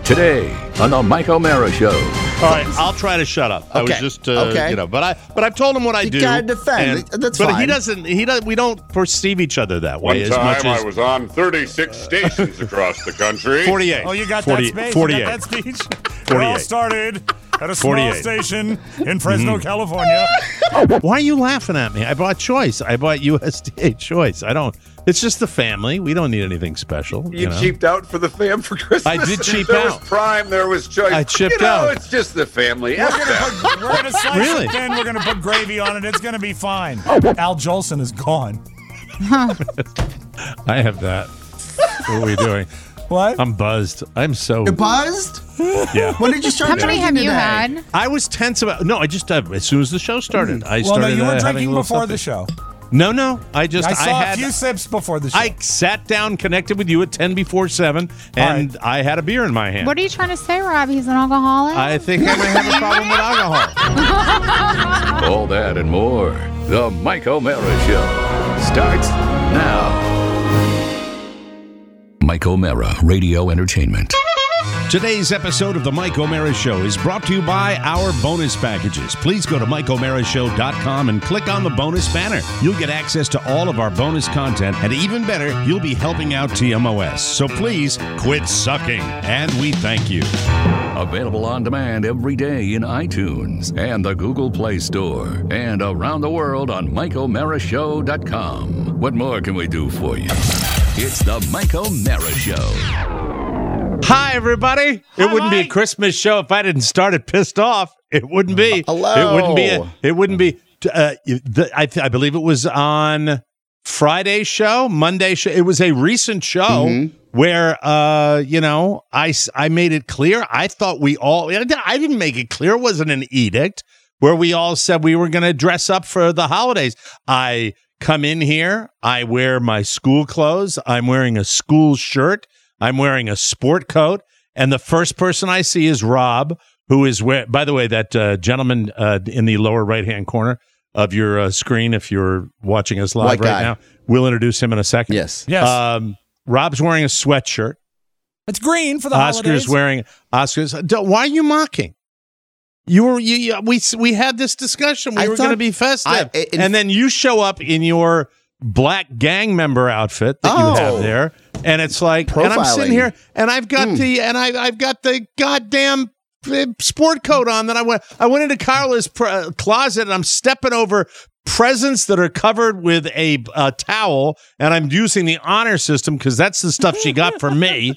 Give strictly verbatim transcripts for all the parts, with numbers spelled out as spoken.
Today on the Mike O'Mara Show. All right, I'll try to shut up. Okay. I was just, uh, okay. you know, but I, but I've told him what I you do. You gotta defend. And, That's but fine. he doesn't. He does. We don't perceive each other that way One as time much as I was on thirty-six stations across the country. forty-eight. Oh, you got forty, that space? forty-eight. You got that speech? It all started at a small forty-eight. station in Fresno, mm-hmm. California. Why are you laughing at me? I bought Choice. I bought U S D A Choice. I don't. It's just the family. We don't need anything special. You, you know? cheaped out for the fam for Christmas? I did cheap there out. There was Prime, there was Choice. I chipped you know, out. It's just the family. We're going to slice really? it thin. We're going to put gravy on it. It's going to be fine. Al Jolson is gone. I have that. What are we doing? What? I'm buzzed. I'm so You're buzzed? Yeah. When did you start How many drinking have you today? had? I was tense about. No, I just uh, as soon as the show started, I well, started. no, you were uh, having a drinking little before something. the show. No, no. I just I saw I had, a few sips before the show. I sat down, connected with you at ten before seven, and right. I had a beer in my hand. What are you trying to say, Rob? He's an alcoholic? I think I might have a problem with alcohol. All that and more. The Mike O'Mara Show starts now. Mike O'Mara Radio Entertainment. Today's episode of the Mike O'Mara Show is brought to you by our bonus packages. Please go to Mike O'Mara Show dot com and click on the bonus banner. You'll get access to all of our bonus content, and even better, you'll be helping out T M O S. So please quit sucking, and we thank you. Available on demand every day in iTunes and the Google Play Store, and around the world on Mike O'Mara Show dot com. What more can we do for you? It's the Mike O'Mara Show. Hi, everybody. Hi, it wouldn't Mike. be a Christmas show if I didn't start it pissed off. It wouldn't be. Hello. It wouldn't be. A, it wouldn't be. Uh, the, I, th- I believe it was on Friday's show, Monday show. It was a recent show Mm-hmm. where, uh, you know, I, I made it clear. I thought we all. I didn't make it clear. It wasn't an edict where we all said we were going to dress up for the holidays. I come in here. I wear my school clothes. I'm wearing a school shirt. I'm wearing a sport coat, and the first person I see is Rob, who is where. By the way, that uh, gentleman uh, in the lower right-hand corner of your uh, screen, if you're watching us live White right guy. now, we'll introduce him in a second. Yes. Yes. Um, Rob's wearing a sweatshirt. It's green for the Oscar's holidays. wearing Oscar's. Don't- Why are you mocking? You were you, you we we had this discussion. We I were thought- going to be festive, I- it- and then you show up in your black gang member outfit that Oh. you have there, and it's like, and I'm sitting Profiling. here, and I've got Mm. the, and I I've got the goddamn uh, sport coat on that I went. I went into Carla's pr- uh, closet, and I'm stepping over presents that are covered with a, a towel, and I'm using the honor system because that's the stuff she got for me.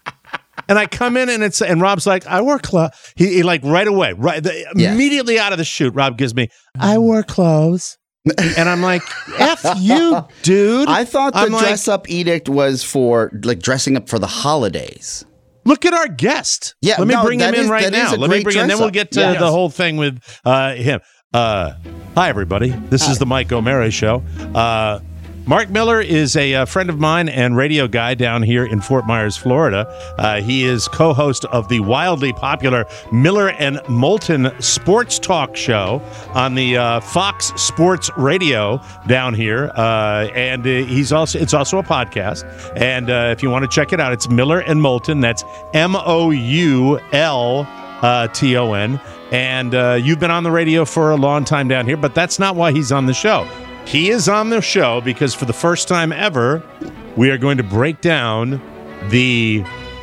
And I come in and it's and Rob's like, I wear clothes. He, he like right away, right the, Yes. immediately out of the shoot, Rob gives me, I wear clothes. And I'm like, F you, dude. I thought the I'm like, dress up edict was for like dressing up for the holidays. Look at our guest. Yeah, let me no, bring him that in is- right that now. is a Let me great bring him, and then we'll dress-up. get to Yes. the whole thing with uh, him. Uh, hi, everybody. This is the Mike O'Mara Show. Uh, Mark Miller is a, uh friend of mine and radio guy down here in Fort Myers, Florida. Uh, he is co-host of the wildly popular Miller and Moulton Sports Talk Show on the uh, Fox Sports Radio down here, uh, and uh, he's also it's also a podcast. And uh, if you want to check it out, it's Miller and Moulton. That's M O U L uh, T O N. And uh, you've been on the radio for a long time down here, but that's not why he's on the show. He is on the show because for the first time ever, we are going to break down the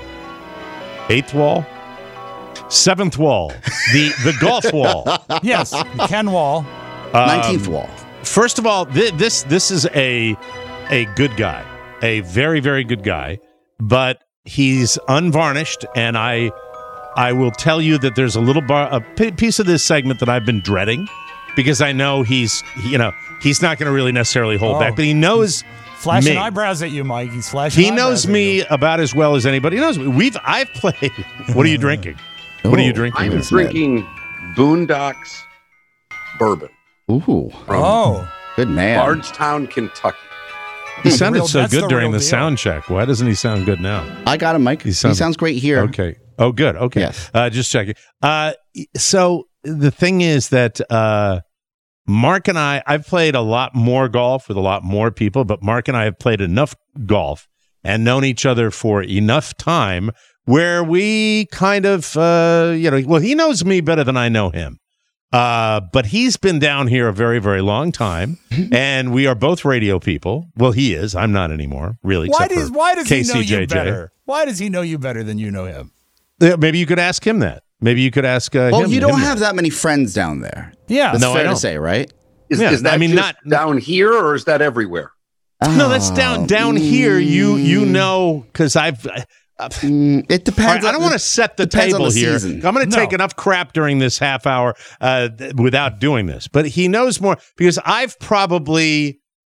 eighth wall, seventh wall, the the golf wall. Yes, Ken Wall. Um, Nineteenth wall. First of all, th- this this is a a good guy, a very very good guy, but he's unvarnished, and I I will tell you that there's a little bar a p- piece of this segment that I've been dreading because I know he's you know he's not going to really necessarily hold Oh. back, but he knows Flashing me. eyebrows at you, Mike. He's flashing He eyebrows knows at me you. about as well as anybody knows me. We've I've played. What are you drinking? What are you Oh, drinking? I'm Isn't it? drinking Boondocks bourbon Ooh, from Oh. good man. Bardstown, Kentucky. He sounded real- so that's good the during real the deal. sound check. Why doesn't he sound good now? I got him, Mike. He He sounds- sounds, great here. Okay. Oh, good. Okay. Yes. Uh, just checking. Uh, so the thing is that uh, Mark and I, I've played a lot more golf with a lot more people, but Mark and I have played enough golf and known each other for enough time where we kind of, uh, you know, well, he knows me better than I know him. Uh, but he's been down here a very, very long time, and we are both radio people. Well, he is. I'm not anymore, really. Why except does for Why does he know K C J J. you better? Why does he know you better than you know him? Yeah, maybe you could ask him that. Maybe you could ask uh, Well, him. you don't him have that many friends down there. Yeah. That's No, I fair to don't. say, right? Is, Yeah, is that I mean, just not- down here or is that everywhere? No, that's down down here. You you know, because I've. Uh, Mm, it depends. All right, I on don't the- want to set the depends on table the here. season. I'm going to No. take enough crap during this half hour uh, th- without doing this. But he knows more because I've probably,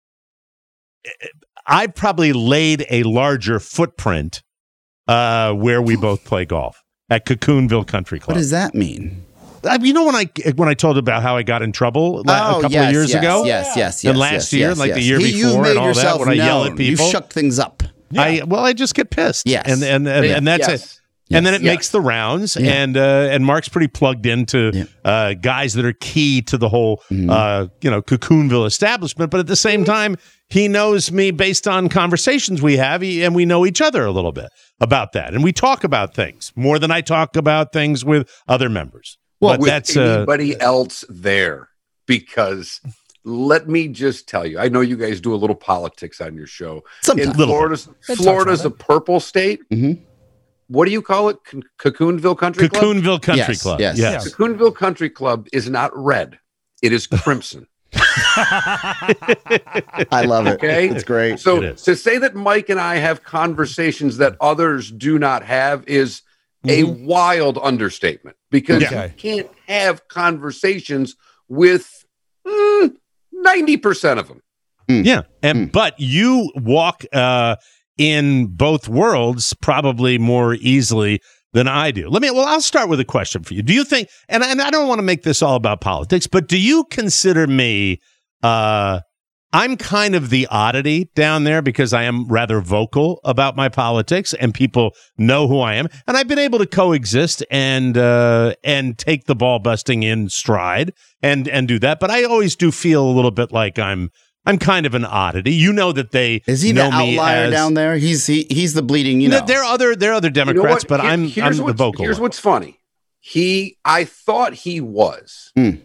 I've probably laid a larger footprint uh, where we both play golf at Cocoonville Country Club. What does that mean? Uh, you know when I when I told about how I got in trouble la- Oh, a couple yes, of years yes, ago? Yes, yes, yes. And last yes, year, yes, like the yes. year He- before you and made all that, yourself when I yell known. at people. You shook things up. I well, I just get pissed. Yes. and and and, Yeah. and that's Yes. it. And then it Yes. makes the rounds, Yeah. and uh, and Mark's pretty plugged into Yeah. uh, guys that are key to the whole Mhm. uh, you know Cocoonville establishment. But at the same time, he knows me based on conversations we have, he, and we know each other a little bit about that, and we talk about things more than I talk about things with other members. Well, but with that's uh, anybody else there, because let me just tell you, I know you guys do a little politics on your show. Sometimes. In Little Florida's, They touch Florida's on a purple state. Mhm. What do you call it? C- Cocoonville Country Club? Cocoonville Country Yes, Club. yes. yes. Yes. Cocoonville Country Club is not red. It is crimson. I love it. Okay. It's great. So It is. to say that Mike and I have conversations that others do not have is a wild understatement, because Yeah. you can't have conversations with mm, ninety percent of them. Yeah, and Hmm. but you walk uh, in both worlds probably more easily than I do. Let me. Well, I'll start with a question for you. Do you think? And, and I don't want to make this all about politics, but do you consider me? Uh, I'm kind of the oddity down there because I am rather vocal about my politics, and people know who I am, and I've been able to coexist and uh, and take the ball busting in stride and and do that. But I always do feel a little bit like I'm. I'm kind of an oddity. You know that they Is he know the me outlier as, down there? He's he, he's the bleeding, you No, know. there are other there are other You know Democrats, what? but Here- I'm here's I'm the what's- vocal Here's one. what's funny. He, I thought he was, Hmm.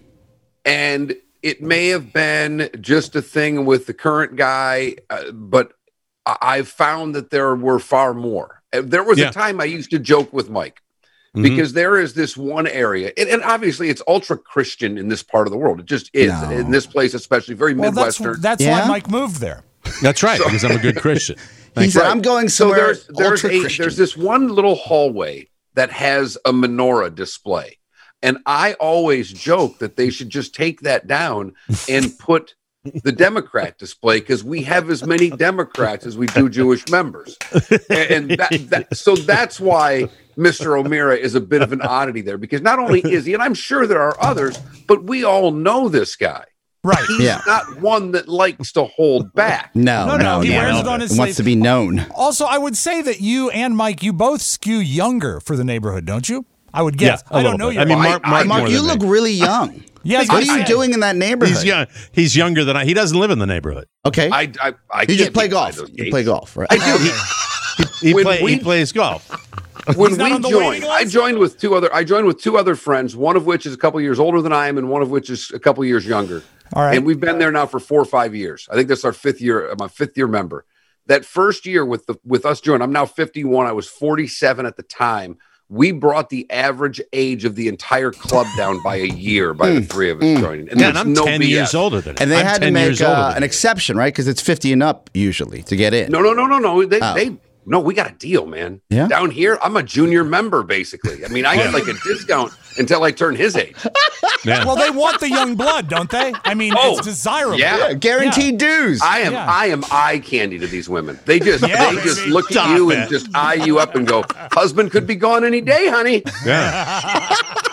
and it may have been just a thing with the current guy, uh, but I- I've found that there were far more. Uh, There was Yeah. a time I used to joke with Mike. Mhm. Because there is this one area, and, and obviously it's ultra Christian in this part of the world. It just is No. in this place, especially very Well, that's Midwestern. that's Yeah? why Mike moved there. That's right, because I'm a good Christian. he Thank said, you. "I'm going So somewhere there's there's a, ultra-Christian." there's this one little hallway that has a menorah display, and I always joke that they should just take that down and put the Democrat display, because we have as many Democrats as we do Jewish members, and, and that, that so that's why Mister O'Meara is a bit of an oddity there, because not only is he, and I'm sure there are others, but we all know this guy. Right. He's Yeah. not one that likes to hold back. no, No, no, no, he no, wears no. it on his He wants sleeve. to be known. Also, I would say that you and Mike, you both skew younger for the neighborhood, don't you? I would guess. Yeah, a I don't little know bit. you. I mean, I- Mark, I- Mark, Mark, more you than look me. really young. Yeah, I was What are gonna you say. doing in that neighborhood? He's young. He's younger than I. He doesn't live in the neighborhood. Okay, I, I, I you can't just play be golf. behind those You gates. play golf, right? I do. He When play, we- he plays golf. When He's not we on the waiting joined, I list? joined with two other. I joined with two other friends. One of which is a couple years older than I am, and one of which is a couple years younger. All right. And we've been there now for four or five years. I think that's our fifth year. I'm a fifth year member. That first year with the with us joining, I'm now fifty-one. I was forty-seven at the time. We brought the average age of the entire club down by a year by the three of us joining. And Yeah, and that's I'm no ten B S. years older than him. and they I'm had to ten make years older uh, than an him. exception, right? Because it's fifty and up usually to get in. No, no, no, no, no. They, Oh. they, no. We got a deal, man. Yeah? Down here, I'm a junior member, basically. I mean, I get like a discount until I turn his age. Yeah. Well, they want the young blood, don't they? I mean, Oh, it's desirable. yeah. Yeah, guaranteed dues. I am, Yeah. I am eye candy to these women. They just, Yeah, they just baby. look at Stop you it. and just eye you up and go, "Husband could be gone any day, honey." Yeah.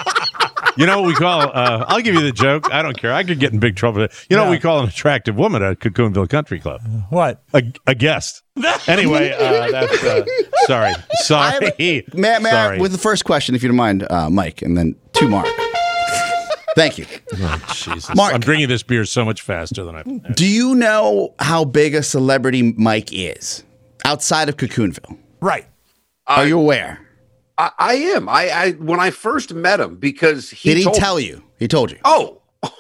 You know what we call? Uh, I'll give you the joke. I don't care. I could get in big trouble. You know what Yeah. we call an attractive woman at Cocoonville Country Club? What? A, a guest. Anyway, uh, that's uh, sorry, I sorry, have- May, may I- sorry. with the first question, if you don't mind, uh, Mike, and then to Mark. Thank you. Oh, Jesus. Mark. I'm drinking this beer so much faster than I. Do you know how big a celebrity Mike is outside of Cocoonville? Right. Are you aware? I, I am. I, I when I first met him because he Did he told tell you? He told you. Oh,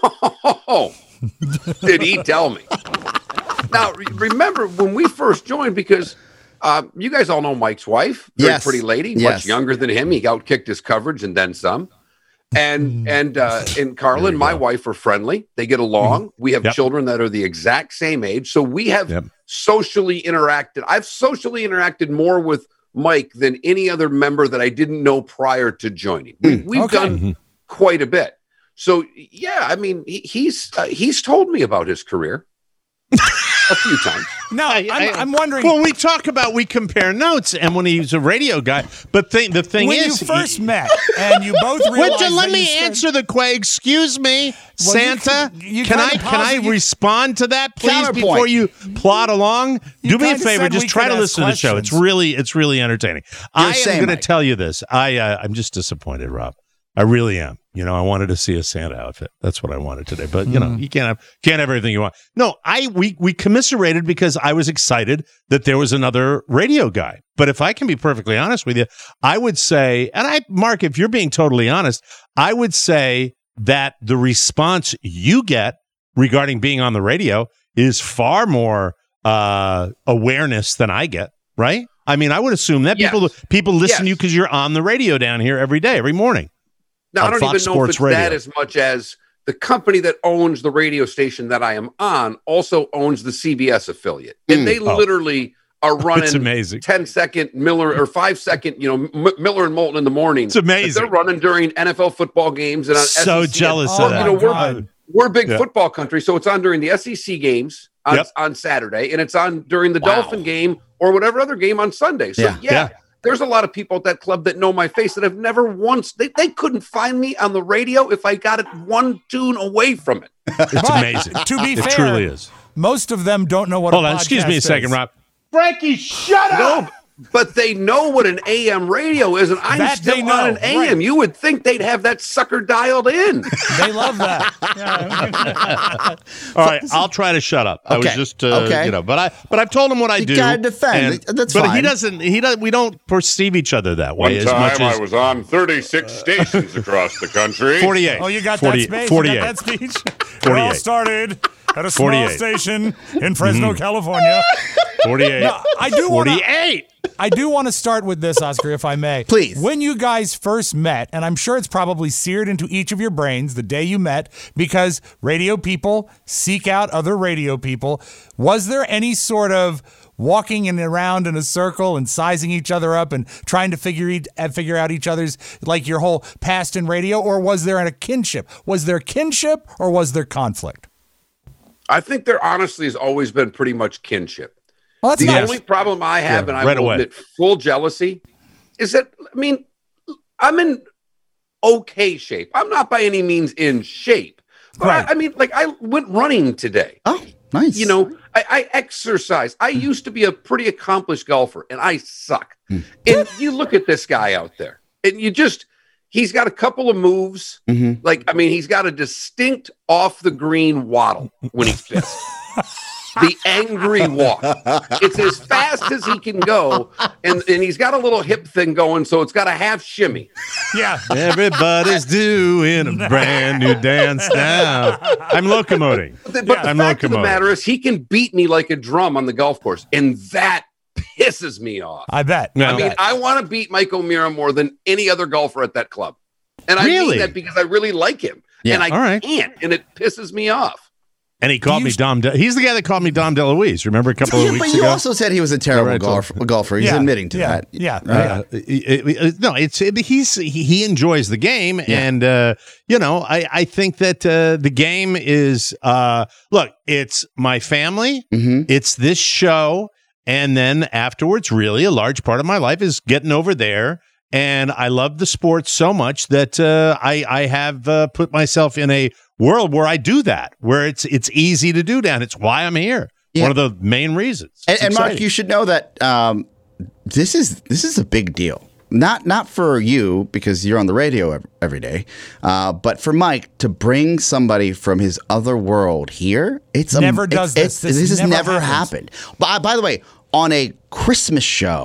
did he tell me? Now re- remember when we first joined because uh, you guys all know Mike's wife, very Yes. pretty lady, Yes. much younger than him. He outkicked his coverage and then some. And and uh, and Carla and my wife are friendly. They get along. We have Yep. children that are the exact same age, so we have Yep. socially interacted. I've socially interacted more with Mike than any other member that I didn't know prior to joining. We, we've Okay. done quite a bit. So yeah, I mean, he, he's uh, he's told me about his career a few times. Now, I- I'm, I- I'm wondering. Well, we talk about we compare notes, and when he's a radio guy, but thing the thing when is, you first he- met and you both realized Would you let that me you started- answer the question? Excuse me, Well, you Santa. can- you can I kinda can I paused- you- respond to that, please, Counterpoint. before you plod along? You Do me a kinda favor, said just we try could to ask listen to the show. It's questions. really it's really entertaining. I am saying, going to Mike. tell you this. I uh, I'm just disappointed, Rob. I really am. You know, I wanted to see a Santa outfit. That's what I wanted today. But you know, you can't have can't have everything you want. No, I we we commiserated because I was excited that there was another radio guy. But if I can be perfectly honest with you, I would say, and I, Mark, if you're being totally honest, I would say that the response you get regarding being on the radio is far more uh, awareness than I get. Right? I mean, I would assume that Yes. people people listen to you Yes. because you're on the radio down here every day, every morning. Now, on I don't Fox even know Sports if it's Radio. that as much as the company that owns the radio station that I am on also owns the C B S affiliate. And they Oh. literally are running It's amazing. ten second Miller or five second, you know, M- Miller and Moulton in the morning. It's amazing. They're running during N F L football games. And on So S E C. jealous Oh, of that. You know, we're, God. we're a big Yeah. football country. So it's on during the S E C games on, Yep. on Saturday, and it's on during the Wow. Dolphin game or whatever other game on Sunday. So Yeah. yeah. Yeah. There's a lot of people at that club that know my face that have never once, they, they couldn't find me on the radio if I got it one tune away from it. It's But, amazing. To be It fair, truly is. most of them don't know what. Hold a on, excuse me a podcast second, is. Rob. Frankie, shut No, but they know what an A M radio is, and I'm That they still know, on an A M. right. You would think they'd have that sucker dialed in. They love that. All right, I'll try to shut up. I was Okay. just, uh, Okay. you know, but I, but I've told him what I You do. gotta defend. and- That's but he fine. doesn't. He does. We don't perceive each other that way One as time much as I was on thirty-six stations across the country. forty-eight. Oh, you got forty, that space? forty-eight. You got that speech? It all forty-eight. started at a small forty-eight. station in Fresno, California. forty-eight. No, I do want to. forty-eight. I do want to start with this, Oscar, if I may. Please. When you guys first met, and I'm sure it's probably seared into each of your brains the day you met, because radio people seek out other radio people. Was there any sort of walking in around in a circle and sizing each other up and trying to figure each, uh, figure out each other's, like your whole past in radio, or was there a kinship? Was there kinship or was there conflict? I think there honestly has always been pretty much kinship. Well, that's The nice. only problem I have, Yeah, and I right will away. admit full jealousy, is that, I mean, I'm in okay shape. I'm not by any means in shape. But Right. I, I mean, like, I went running today. Oh, nice. You know, I, I exercise. I used to be a pretty accomplished golfer, and I suck. And you look at this guy out there, and you just, he's got a couple of moves. Mhm. Like, I mean, he's got a distinct off the green waddle when he's pissed. The angry walk. It's as fast as he can go, and, and he's got a little hip thing going, so it's got a half shimmy. Yeah. Everybody's doing a brand new dance now. I'm locomoting. But the, but the I'm fact of the locomotive. matter is, he can beat me like a drum on the golf course, and that pisses me off. I bet. No. I mean, I want to beat Mike O'Meara more than any other golfer at that club. And I Really? mean that because I really like him. Yeah. And I All right. can't, and it pisses me off. And he called Do me you- Dom. De- He's the guy that called me Dom DeLuise. Remember a couple of Yeah, weeks but you ago? also said he was a terrible Right, so- golf, golfer. He's Yeah, admitting to yeah, that. yeah. Uh, it- it- it- no, it's it, he's he, he enjoys the game, and uh, you know, I I think that uh, the game is uh, look, it's my family, Mhm. it's this show, and then afterwards, really, a large part of my life is getting over there. And I love the sport so much that uh, I I have uh, put myself in a world where I do that, where it's it's easy to do that. It's why I'm here. Yeah. One of the main reasons. And, It's and Mark, exciting. you should know that um, this is this is a big deal. Not not for you because you're on the radio ev- every day, uh, but for Mike to bring somebody from his other world here. It's a- Never does it's- this. it's- This This, has never never happens. happened. By, by the way, on a Christmas show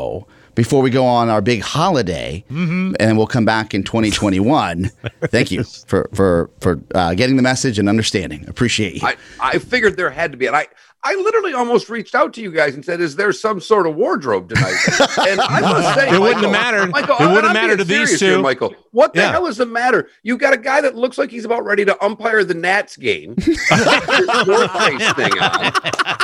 before we go on our big holiday, mm-hmm. and we'll come back in twenty twenty-one. Thank you for for for uh, getting the message and understanding. Appreciate you. I, I figured there had to be, and I I literally almost reached out to you guys and said, "Is there some sort of wardrobe tonight?" And I must say, it Michael, wouuld. Matter. Michael, it wouldn't I'm matter to being these serious two. here, Michael. What the Yeah. hell does it matter? You got a guy that looks like he's about ready to umpire the Nats game. Your North Face thing on.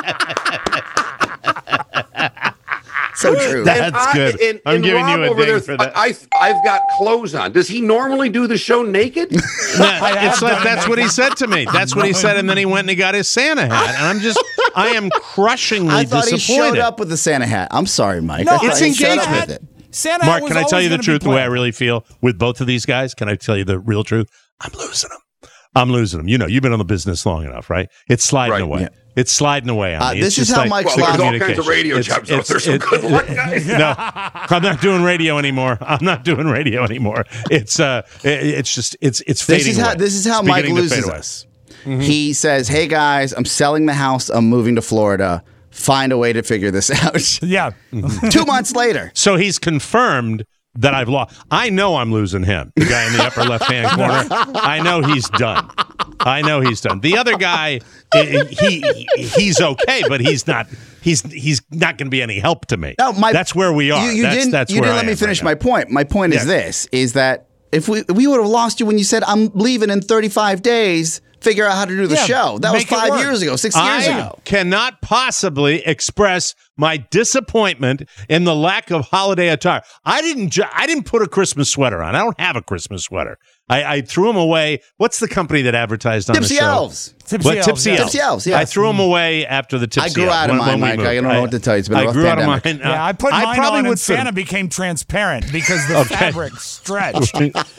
So true. That's And I- good. and- I'm and giving Rob you a over ding there, for that. I, I, I've got clothes on. Does he normally do the show naked? No, have it's like done that's it. what he said to me. That's what he said, and then he went and he got his Santa hat, and I'm just, I am crushingly I thought he disappointed. showed up with the Santa hat. I'm sorry, Mike. No, I thought it's he showed up engagement. with it. Santa Mark, was can I tell always you the gonna be truth? The way I planned. really feel with both of these guys. Can I tell you the real truth? I'm losing them. I'm losing them. You know, you've been on the business long enough, right? It's sliding Right, away. yeah. It's sliding away on Uh, me. this It's is just how like Mike's the Well, there's all communication. kinds of radio It's- jobs out it's- there, so it's- good luck, guys. No, I'm not doing radio anymore. I'm not doing radio anymore. It's uh, it- it's just it's it's fading This is how away. this is how It's Mike beginning to loses fade away. us. He says, "Hey guys, I'm selling the house. I'm moving to Florida. Find a way to figure this out." Yeah. Two months later. So he's confirmed that I've lost. I know I'm losing him, the guy in the upper left-hand corner. I know he's done. I know he's done. The other guy, he, he he's okay, but he's not. He's he's not going to be any help to me. No, my, that's where we are. You, you that's, didn't. that's you where didn't I let me am finish right my now. point. My point Yes. is this: is that if we we would have lost you when you said I'm leaving in thirty-five days, figure out how to do the Yeah, show. That was make it five work. years ago, six years I ago. cannot possibly express my disappointment in the lack of holiday attire. I didn't. Ju- I didn't put a Christmas sweater on. I don't have a Christmas sweater. I, I threw them away. What's the company that advertised on Tipsy the show? Elves. Tipsy What, Elves, Tipsy yeah. Elves. Tipsy Elves, yes. I threw them away after the Tipsy I grew Elves out of when- mine, when we Mike. I moved. don't know what to tell you. It's been a I rough grew out of pandemic. mine. Yeah, I put I mine probably on and would fit 'em. Santa became transparent because the Okay. fabric stretched.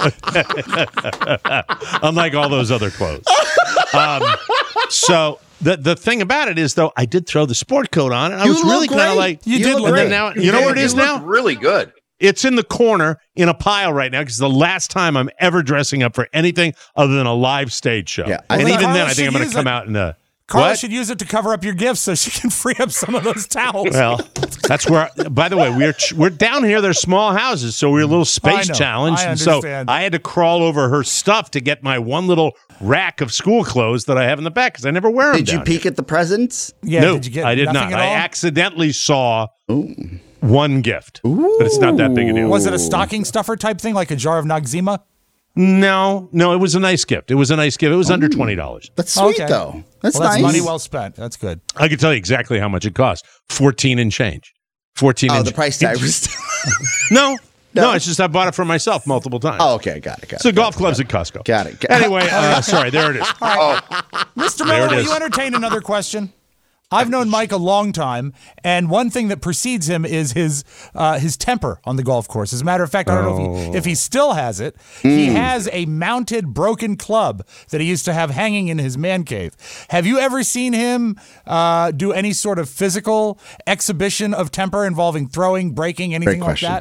Unlike all those other clothes. Um, so the the thing about it is, though, I did throw the sport coat on, and I You was look really kind great. of like, You did look look and then great. now, you know where it is You now? look really good. It's in the corner in a pile right now because the last time I'm ever dressing up for anything other than a live stage show. Yeah, and I- even Carla then, I think I'm should going use to come it. out in a. Carla What? should use it to cover up your gifts so she can free up some of those towels. Well, that's where. By the way, we're we're down here. They're small houses, so we're a little space I know. challenged, I and so understand. I had to crawl over her stuff to get my one little rack of school clothes that I have in the back because I never wear them. Did you down peek at the presents? yeah, no, did you get I did nothing not. at I all? accidentally saw one gift, but it's not that big a deal. Was it a stocking stuffer type thing, like a jar of Noxzema? No, no, it was a nice gift. It was a nice gift. It was under twenty dollars. That's sweet, Okay. though. That's Well, that's nice. money well spent. That's good. I can tell you exactly how much it cost. Fourteen and change. Fourteen. Oh, and the price tag was. No, no, No? it's just I bought it for myself multiple times. Oh, okay. Got it. Got it. So got golf it, clubs got at Costco. Got it. Got- Anyway, uh, sorry, there it is. Mister There Miller, it will is. you entertain another question? I've known Mike a long time, and one thing that precedes him is his uh, his temper on the golf course. As a matter of fact, I don't know if he, if he still has it. He has a mounted broken club that he used to have hanging in his man cave. Have you ever seen him uh, do any sort of physical exhibition of temper involving throwing, breaking, anything like question. that?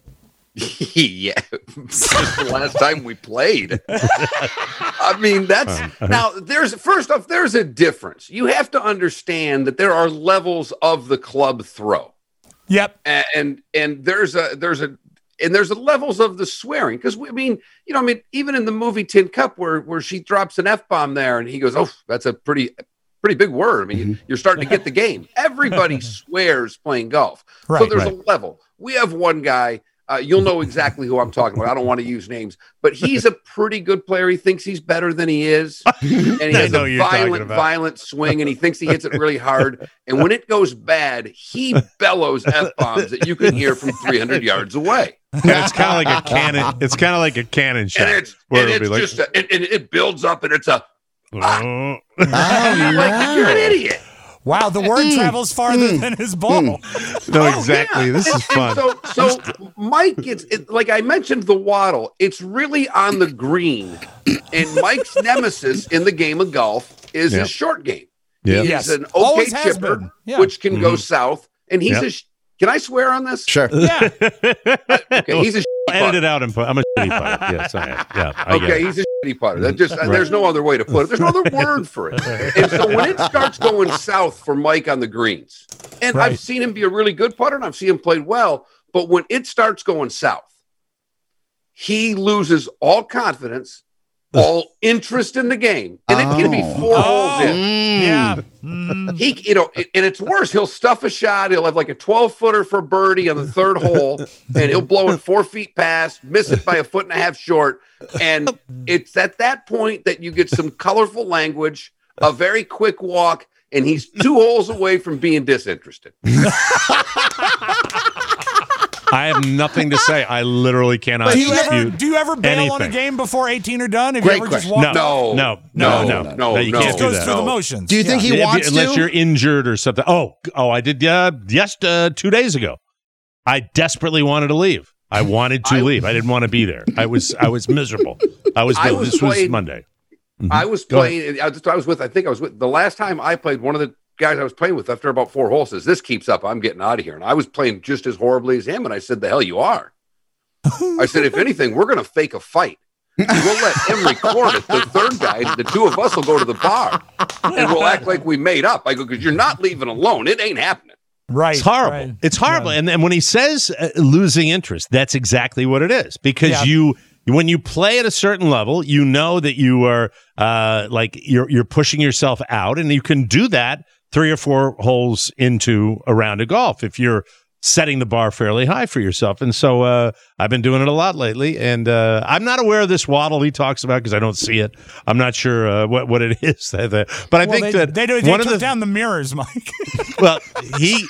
Yeah, since the last time we played. I mean, that's now. There's first off, there's a difference. You have to understand that there are levels of the club throw, Yep. and and, and there's a there's a and there's a levels of the swearing because I mean, you know, I mean, even in the movie Tin Cup, where where she drops an F bomb there, and he goes, "Oh, that's a pretty." Pretty big word. I mean, you're starting to get the game. Everybody swears playing golf. So Right, there's right. a level. We have one guy. Uh, you'll know exactly who I'm talking about. I don't want to use names, but he's a pretty good player. He thinks he's better than he is. And he I has know a who you're talking violent, about. violent swing, and he thinks he hits it really hard. And when it goes bad, he bellows F-bombs that you can hear from three hundred yards away. Yeah, it's kind of like a cannon. It's kind of like a cannon shot. And it's, where and it'll it's be like, just, a, and, and it builds up, and it's a, "Oh." Oh, like, you're an idiot. Wow, the word travels farther than his ball. No, Oh, exactly. yeah. This is And- fun. and So, so Mike gets it, like I mentioned the waddle. It's really on the green, and Mike's nemesis in the game of golf is Yeah. his short game. Yeah. He Yes. is an okay Always has chipper, been. Yeah. which can go south, and he's Yeah. a. sh- Can I swear on this? Sure. Yeah. Okay, he's a. Edit it out and put. I'm a shitty putter. Yes, I am. Yeah. I get Okay, it. he's a shitty putter. That just there's no other way to put it. There's no other word for it. And so when it starts going south for Mike on the greens, and Right. I've seen him be a really good putter, and I've seen him played well, But when it starts going south, he loses all confidence, all interest in the game, and it can be four Oh. holes in. Mm. Yeah. Mm. He, you know, and it's worse. He'll stuff a shot. He'll have like a twelve footer for birdie on the third hole, and he'll blow it four feet past, miss it by a foot and a half short. And it's at that point that you get some colorful language, a very quick walk, and he's two holes away from being disinterested. I have nothing to say. I literally cannot Do you ever dispute do you ever bail on a anything. game before eighteen are done? Have Great you ever just question. walked No, No, no, no, no, no, no. You no. can't Just do goes that. through the No. motions. Do you think Yeah. he If you- wants unless to? you're injured or something. Oh, oh, I did. Uh, yes, uh, two days ago, I desperately wanted to leave. I wanted to I- leave. I didn't want to be there. I was, I was miserable. I was. I was this was playing- Monday. I was Go playing. I was, I was with. I think I was with the last time I played. One of the guys I was playing with after about four holes says, "This keeps up, I'm getting out of here." And I was playing just as horribly as him. And I said, "The hell you are." I said, "If anything, we're going to fake a fight. We'll let him record it. The third guy, the two of us will go to the bar, and we'll act like we made up." I go, "Because you're not leaving alone. It ain't happening." Right. It's horrible. right. It's horrible. Yeah. And and when he says uh, losing interest, that's exactly what it is. Because Yeah. you, when you play at a certain level, you know that you are uh, like you're you're pushing yourself out, and you can do that three or four holes into a round of golf if you're setting the bar fairly high for yourself. And so uh, I've been doing it a lot lately, and uh, I'm not aware of this waddle he talks about because I don't see it. I'm not sure uh, what what it is. But I Well, think they, that they, do, they one took of the down the mirrors, Mike. well he.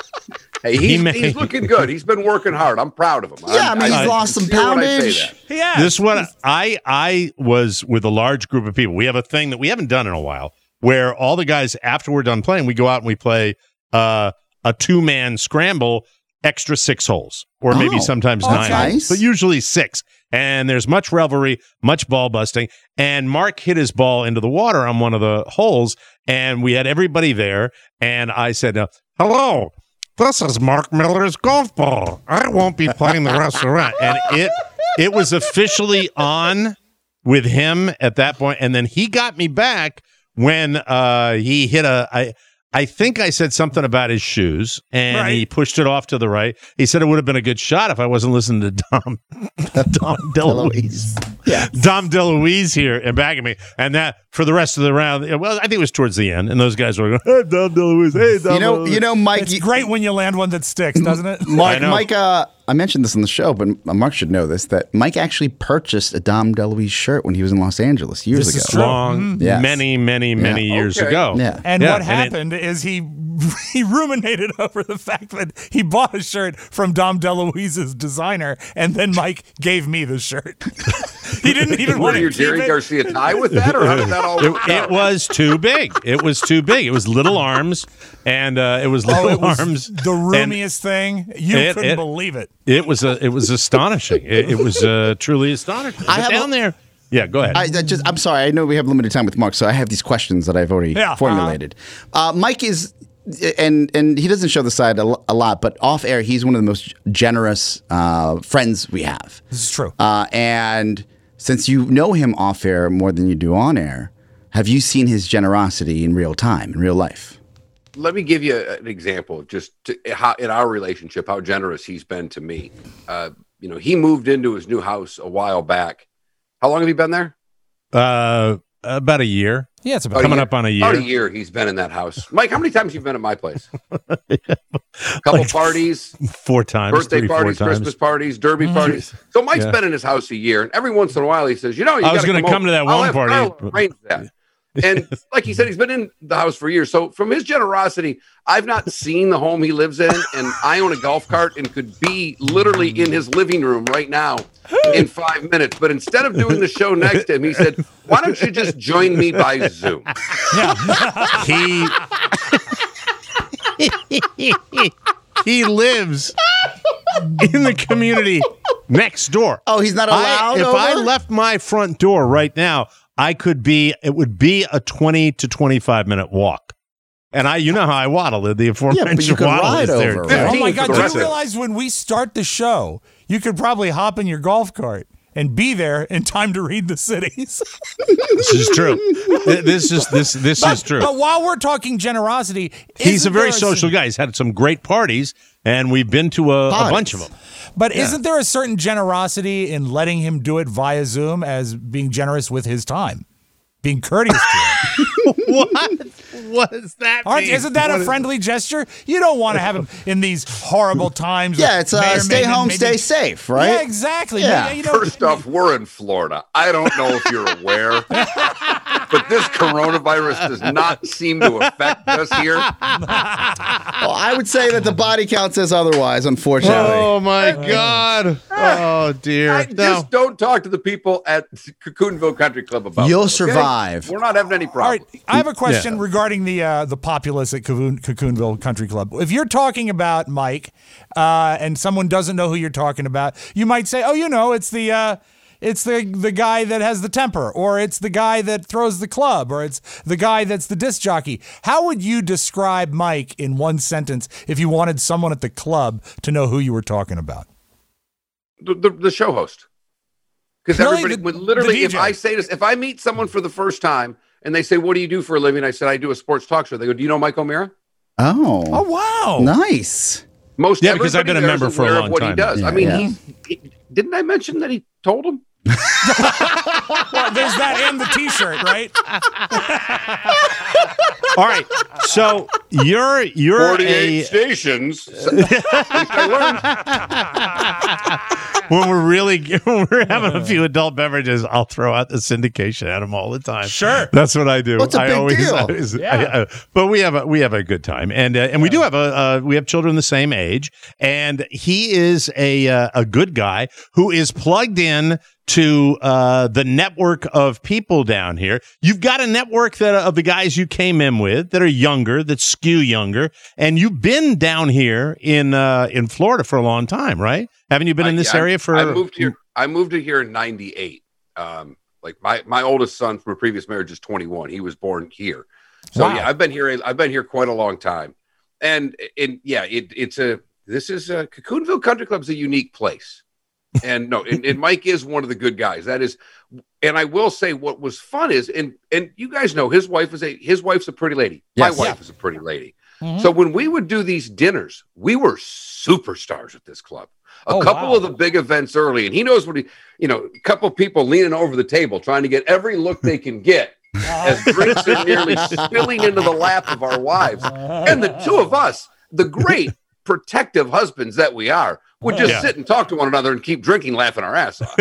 Hey, He he's, may- he's looking good. He's been working hard. I'm proud of him. Yeah, I mean, he's lost some sincere when I say poundage. that. yeah. This one, I I was with a large group of people. We have a thing that we haven't done in a while, where all the guys after we're done playing, we go out and we play uh, a two man scramble, extra six holes, or maybe Oh. sometimes Oh, nine, that's holes, nice. but usually six. And there's much revelry, much ball busting. And Mark hit his ball into the water on one of the holes, and we had everybody there. And I said, uh, "Hello. This is Mark Miller's golf ball. I won't be playing the rest of the round." And it it was officially on with him at that point. And then he got me back when uh, he hit a. I, I think I said something about his shoes, and Right. he pushed it off to the right. He said it would have been a good shot if I wasn't listening to Dom Dom DeLuise. Yeah. Dom DeLuise here and back at me. And that for the rest of the round, well, I think it was towards the end, and those guys were going, "Hey, Dom DeLuise, hey, Dom You know, DeLuise." you know, Mike. It's you- great when you land one that sticks, doesn't it? Mike, I know. Mike, uh, I mentioned this on the show, but Mark should know this, that Mike actually purchased a Dom DeLuise shirt when he was in Los Angeles years This is ago. true. long, Yes. many, many, many Yeah. years Okay. ago. Yeah. And Yeah, what and it- happened is he he ruminated over the fact that he bought a shirt from Dom DeLuise's designer, and then Mike gave me the shirt. He didn't even What want are to you, keep Jerry it. Garcia tie with that, or how did that all It, work it out? was too big. It was too big. It was little arms, and uh, it was little Oh, it was arms. the and roomiest thing. You It- couldn't it- believe it. It was a. It was astonishing. It, it was uh, truly astonishing. I But have down a- there. Yeah, go ahead. I, I just, I'm sorry. I know we have limited time with Mark, so I have these questions that I've already Yeah, formulated. Uh, Mike is, and and he doesn't show the side a, lo- a lot, but off air, he's one of the most generous uh, friends we have. This is true. Uh, and since you know him off air more than you do on air, have you seen his generosity in real time, in real life? Let me give you an example of just to, how in our relationship, how generous he's been to me. Uh, you know, he moved into his new house a while back. How long have you been there? uh, about a year. yeah, it's About about a Coming year. up on a About a year. year he's been in that house. Mike, how many times have you been at my place? A couple Like parties, Four times. birthday three, parties, four times. Christmas parties, derby parties. So Mike's Yeah. been in his house a year, and every once in a while he says, "You know, you I was going gonna come to that I'll one have party. Carl arrange that." And like he said, he's been in the house for years. So from his generosity, I've not seen the home he lives in, and I own a golf cart and could be literally in his living room right now in five minutes. But instead of doing the show next to him, he said, "Why don't you just join me by Zoom?" He he lives in the community next door. Oh, he's not I- allowed if over? I left my front door right now, I could be. It would be a twenty to twenty-five minute walk. And I, you know how I waddle. The aforementioned you could waddle ride is there. over, too. right? Oh my for God! the Do rest you of it. realize when we start the show, you could probably hop in your golf cart and be there in time to read the cities. This is true. This is this this but, is true. But while we're talking generosity, he's a very there social guy. He's had some great parties, and we've been to a, a bunch of them. But Yeah. isn't there a certain generosity in letting him do it via Zoom as being generous with his time? Being courteous to him. What? What does that Aren't, mean? isn't that What a is- friendly gesture? You don't want to have him in these horrible times. Yeah, of it's uh, mayor, stay mayor, home, maybe- stay safe, right? Yeah, exactly. Yeah. Maybe, you know, First off, we're in Florida. I don't know if you're aware, but this coronavirus does not seem to affect us here. Well, I would say that the body count says otherwise, unfortunately. Oh my God! Oh dear! I No. just don't talk to the people at Cocoonville Country Club about You'll it, okay? survive. We're not having any all problems. right, I have a question Yeah. regarding the uh, the populace at Cocoon, Cocoonville Country Club. If you're talking about Mike uh, and someone doesn't know who you're talking about, you might say, "Oh, you know, it's the uh, it's the the guy that has the temper, or it's the guy that throws the club, or it's the guy that's the disc jockey." How would you describe Mike in one sentence if you wanted someone at the club to know who you were talking about? The, the, the show host. Because Really? everybody The- would literally, the if D J? I say this, if I meet someone for the first time and they say, "What do you do for a living?" I said, "I do a sports talk show." They go, "Do you know Mike O'Meara?" Oh. Oh, wow. Nice. Most Yeah, because I've been a everybody member there is for a aware of long what time. he does. Yeah, I mean, yeah. he's, he didn't I mention that he told him? Well, there's that and the T-shirt, right? All right. So you're you're forty-eight a stations. At least I learned. when we're really when we're having a few adult beverages, I'll throw out the syndication at them all the time. Sure. That's what I do. Well, it's a I big always, deal. I always- Yeah. I- I- but we have a we have a good time, and uh, and we do have a uh, we have children the same age, and he is a uh, a good guy who is plugged in to uh, the network of people down here. You've got a network that of the guys you came in with that are younger, that skew younger, and you've been down here in uh, in Florida for a long time, right? Haven't you been in I- this I- area for? I moved here. I moved to here in ninety-eight. Um, like my my oldest son from a previous marriage is twenty-one. He was born here. So Wow. yeah, I've been here. I've been here quite a long time. And and yeah, it, it's a this is a Cocoonville Country Club is a unique place. And no, and, and Mike is one of the good guys. That is, and I will say what was fun is, and and you guys know his wife is a his wife's a pretty lady. Yes. My wife is a pretty lady. So when we would do these dinners, we were superstars at this club. A Oh, couple wow. of the big events early, and he knows what he, you know, a couple people leaning over the table trying to get every look they can get as drinks are nearly spilling into the lap of our wives. And the two of us, the great protective husbands that we are, would just Yeah. sit and talk to one another and keep drinking, laughing our ass off.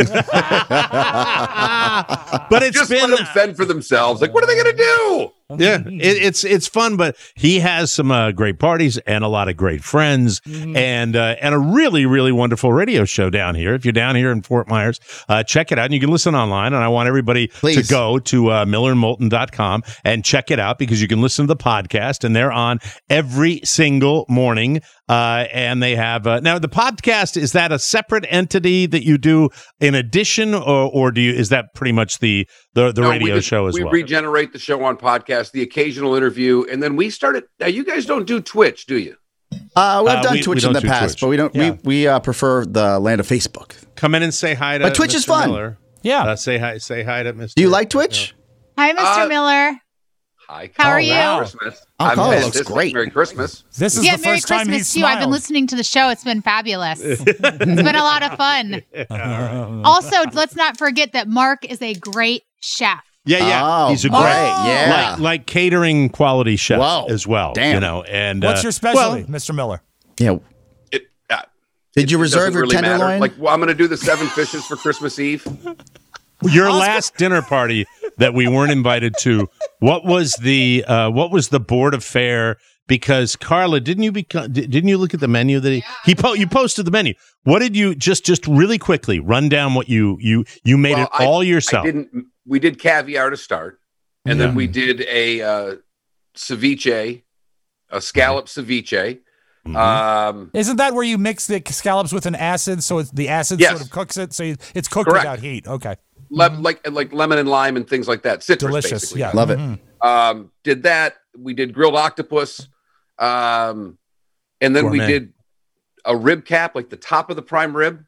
but it's Just been let them fend for themselves. Like, what are they going to do? yeah, it, it's it's fun, but he has some uh, great parties and a lot of great friends, and uh, and a really really wonderful radio show down here. If you're down here in Fort Myers, uh, check it out, and you can listen online. And I want everybody Please. to go to uh, miller and moulton dot com and check it out, because you can listen to the podcast, and they're on every single morning. Uh, and they have uh, now the podcast. Is that a separate entity that you do in addition, or or do you is that pretty much the the, the No, we radio just- show as we well? regenerate the show on podcast, the occasional interview, and then we started. Now, you guys don't do Twitch, do you? Uh, we've Uh, done we- we Twitch don't in the do past, Twitch. but we don't. Yeah. We we uh, prefer the land of Facebook. Come in and say hi to. But Twitch is Mister fun. Miller. Yeah. Uh, say hi. Say hi to Mister Do you like Twitch? Hi, Mister Uh, Miller. Hi, How are Carl. you? wow. Christmas. Oh, I'm Carl looks fantastic. great. Merry Christmas. This is Yeah, the Merry first time Christmas he's too. I've been smiled. listening to the show. It's been fabulous. it's been a lot of fun. Also, let's not forget that Mark is a great chef. Yeah, yeah. Oh, He's a great. great, Yeah. like, like catering quality chef Whoa. as well. Damn. You know, and What's uh, your specialty, well, Mister Miller? Yeah. It, uh, Did you it reserve doesn't your really matter. tenderloin? Like, well, I'm going to do the seven fishes for Christmas Eve. your last dinner party that we weren't invited to. What was the uh, what was the board of fare? Because Carla, didn't you become? Didn't you look at the menu that he he po- you posted the menu? What did you just just really quickly run down what you you you made Well, it all I yourself? didn't. We did caviar to start, and Yeah. then we did a uh, ceviche, a scallop ceviche. Mhm. Um, Isn't that where you mix the scallops with an acid, so it's, the acid Yes. sort of cooks it, so you, it's cooked Correct. without heat? Okay, le- like like lemon and lime and things like that. Citrus, delicious. basically. Yeah, Love it. Mhm. Um, did that. We did grilled octopus, um, and then we Gourmet. did a rib cap, like the top of the prime rib.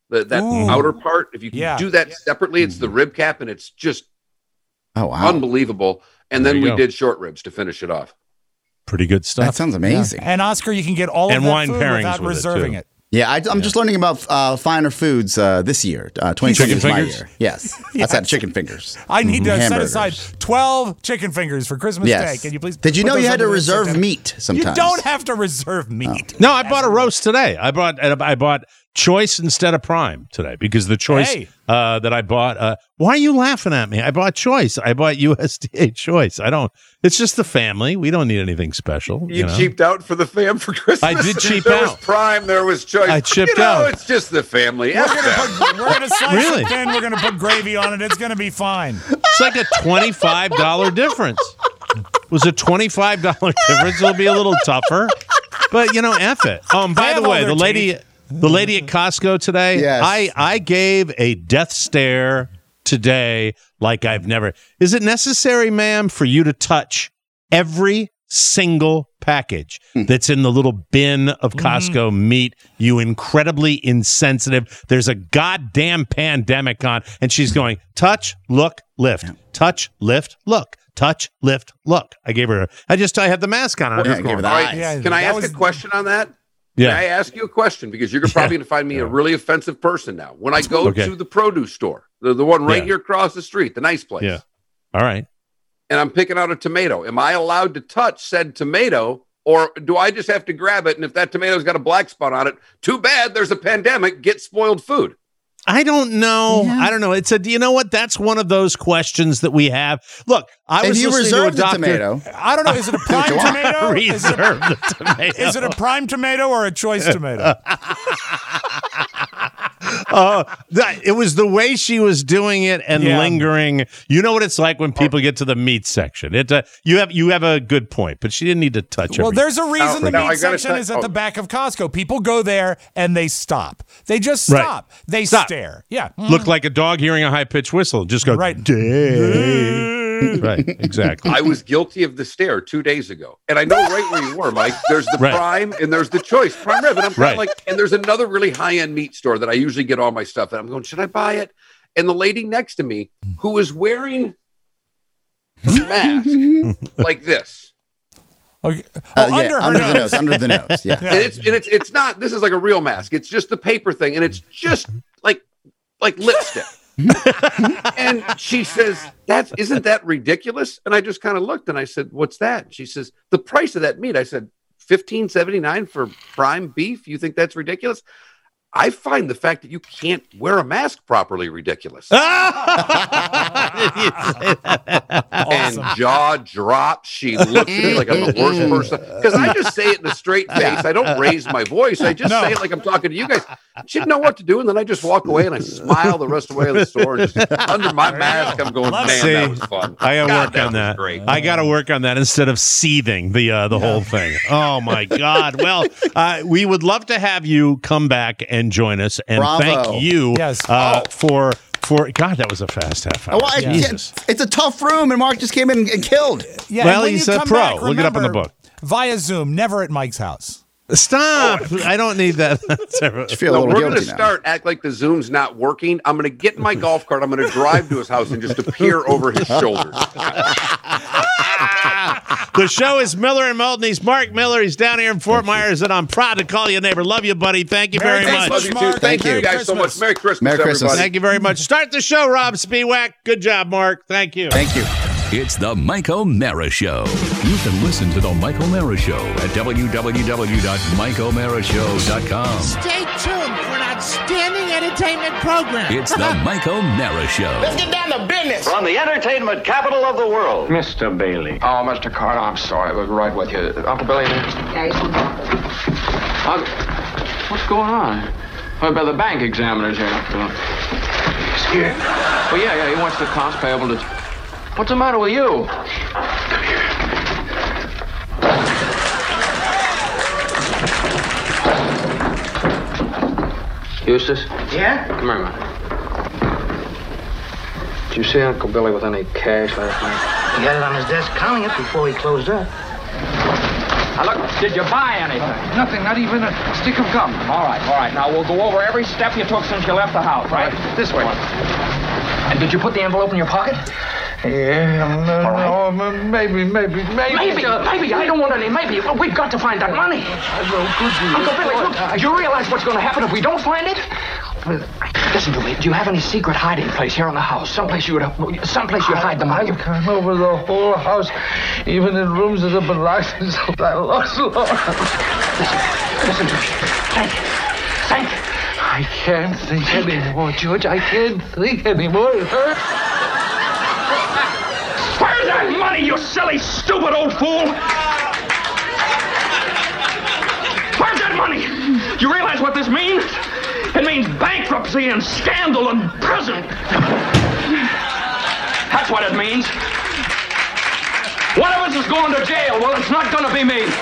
The, that Ooh. outer part, if you can Yeah. do that separately, it's the rib cap, and it's just Oh, wow. unbelievable. And There then you we go. did short ribs to finish it off. Pretty good That stuff. sounds amazing. And Oscar, you can get all And of that wine food pairings without with it, reserving too. it. Yeah, I, I'm just learning about uh, finer foods uh, this year. Uh, twenty twenty Chicken is my fingers? year. Yes, that's that chicken fingers. I need to set Hamburgers. aside twelve chicken fingers for Christmas Yes. Day. Can you please? Did you put know those you had on to the list reserve at dinner? meat sometimes? You don't have to reserve meat. No, I bought a roast today. I bought I bought Choice instead of Prime today because the Choice Hey. uh, that I bought. Uh, why are you laughing at me? I bought Choice. I bought U S D A Choice. I don't. It's just the family. We don't need anything special. You, You, know? cheaped out for the fam for Christmas. I did cheap there out. was Prime, there was Choice. I chipped you know, out. It's just the family. We're F gonna them. put, we're gonna slice Really? it thin. We're gonna put gravy on it. It's gonna be fine. It's like a twenty-five dollar difference. It was a twenty-five dollar difference. It'll be a little tougher, but you know, F it. Um, I by have the all way, their the lady, the lady at Costco today, Yes. I I gave a death stare today like I've never. Is it necessary, ma'am, for you to touch every single package that's in the little bin of Costco meat? You incredibly insensitive. There's a goddamn pandemic on, and she's going, touch, look, lift, touch, lift, look, touch, lift, look. I gave her, a, I just, I had the mask on. Yeah, I gave her the All right, eyes. Yeah, Can I that ask was- a question on that? Yeah. Can I ask you a question? Because you're probably going to find me a really offensive person now. When I go Okay. to the produce store, the, the one right Yeah. here across the street, the nice place, Yeah. All right. and I'm picking out a tomato, am I allowed to touch said tomato, or do I just have to grab it? And if that tomato's got a black spot on it, too bad, there's a pandemic, get spoiled food. I don't know. I don't know. It's a, you know what? That's one of those questions that we have. Look, I If was you listening reserve to the a doctor. tomato, I don't know. Is it a prime tomato? Is it Reserve a, the tomato. is it a prime tomato or a choice tomato? Oh, that, it was the way she was doing it and Yeah. lingering. You know what it's like when people get to the meat section. It uh, you have you have a good point, but she didn't need to touch. Well, every- there's a reason the now I meat gotta section tell- is at oh. the back of Costco. People go there and they stop. They just Right. stop. They Stop. stare. Yeah. look like a dog hearing a high pitched whistle. Just go Right. "Day." Right, exactly. I was guilty of the stare two days ago. And I know right where you were, Mike. There's the Right. prime and there's the choice prime rib. And I'm kind Right. of like, and there's another really high end meat store that I usually get all my stuff. And I'm going, should I buy it? And the lady next to me, who is wearing a mask like this. Okay. uh, Oh, yeah, under her under nose. the nose, under the nose. Yeah. And it's and it's it's not this is like a real mask. It's just the paper thing, and it's just like like lipstick. And she says, "That's isn't that ridiculous?" And I just kind of looked and I said, "What's that?" And she says, "The price of that meat." I said, fifteen seventy-nine for prime beef. You think that's ridiculous? I find the fact that you can't wear a mask properly ridiculous. And jaw drops. She looks at me like I'm the worst person. Because I just say it in a straight face. I don't raise my voice. I just No. say it like I'm talking to you guys. She didn't know what to do. And then I just walk away and I smile the rest of the way of the store. And just under my mask, I'm going, man, See, that was fun. I gotta God, work on was that. Great. I gotta work on that instead of seething the uh, the whole thing. Oh my God! Well, uh, we would love to have you come back and join us, and Bravo. thank you Yes. uh, for for God. That was a fast half hour. Well, I, Jesus. it's, it's a tough room, and Mark just came in and killed. Yeah, Well, and when he's you a come pro. back, Look it up in the remember, book. Via Zoom, never at Mike's house. Stop! I don't need that. I feel a No, little we're going to guilty now. start act like the Zoom's not working. I'm going to get in my golf cart. I'm going to drive to his house and just appear over his shoulders. The show is Miller and Melton. He's Mark Miller. He's down here in Fort Myers, and I'm proud to call you a neighbor. Love you, buddy. Thank you Merry very Christmas, much. Love you Mark. too. Thank Merry you guys so much. Christmas. Merry Christmas, Merry Christmas. everybody. Thank you very much. Start the show, Rob Spiewak. Good job, Mark. Thank you. Thank you. It's the Mike O'Mara Show. You can listen to the Mike O'Mara Show at w w w dot mike o'mara show dot com. Stay tuned for an outstanding entertainment program. It's the Mike O'Mara Show. Let's get down to business. From the entertainment capital of the world. Mister Bailey. Oh, Mister Carter, I'm sorry. I was right with you. Uncle Billy there? Uncle, what's going on? Well, the bank examiner's here. Scared? Well, yeah, yeah, he wants the accounts payable to... What's the matter with you? Come here. Eustace? Yeah? Come here, man. Did you see Uncle Billy with any cash last night? He had it on his desk counting it before he closed up. Now, look, did you buy anything? Nothing, not even a stick of gum. All right, all right. Now, we'll go over every step you took since you left the house, right? Right, this way. And did you put the envelope in your pocket? Yeah, no, All right. no, maybe, maybe, maybe. Maybe, maybe. I don't want any maybe. We've got to find that money. Uncle Billy, look, do you realize what's going to happen if we don't find it? Listen to me. Do you have any secret hiding place here in the house? Someplace you would, someplace you hide the money? I've gone over the whole house, even in rooms that have been locked since I lost Lord. Listen, listen to me. Think, think. I can't think anymore, George. I can't think anymore. It hurts. Where's that money, you silly, stupid old fool? Where's that money? You realize what this means? It means bankruptcy and scandal and prison. That's what it means. One of us is going to jail. Well, it's not going to be me.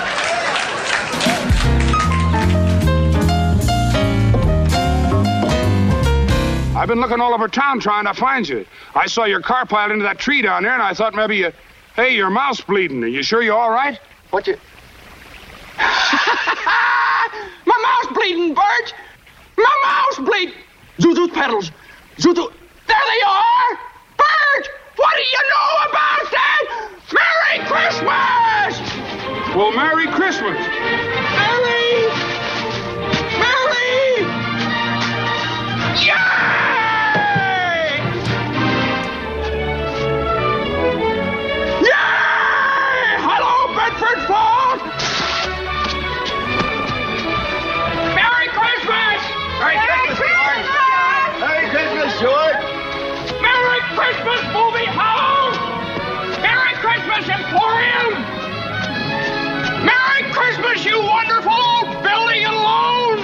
I've been looking all over town trying to find you. I saw your car piled into that tree down there, and I thought maybe you... Hey, your mouth's bleeding. Are you sure you're all right? What you... My mouth's bleeding, Bert! My mouth's bleeding! Zuzu's pedals. Zuzu... There they are! Bert! What do you know about that? Merry Christmas! Well, Merry Christmas. Merry... Merry... Yeah! Bedford Falls! Merry Christmas! Merry, Merry Christmas, George! Merry Christmas, George! Merry Christmas, movie house! Merry Christmas, Emporium! Merry Christmas, you wonderful old building and loan!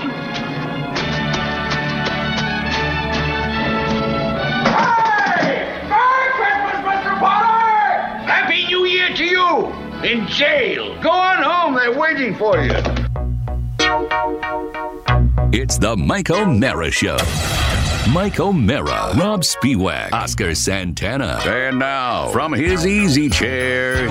Hey! Merry Christmas, Mister Potter! Happy New Year to you! In jail. Go on home. They're waiting for you. It's the Mike O'Mara Show. Mike O'Mara, Rob Spiewak, Oscar Santana. And now, from his easy chair,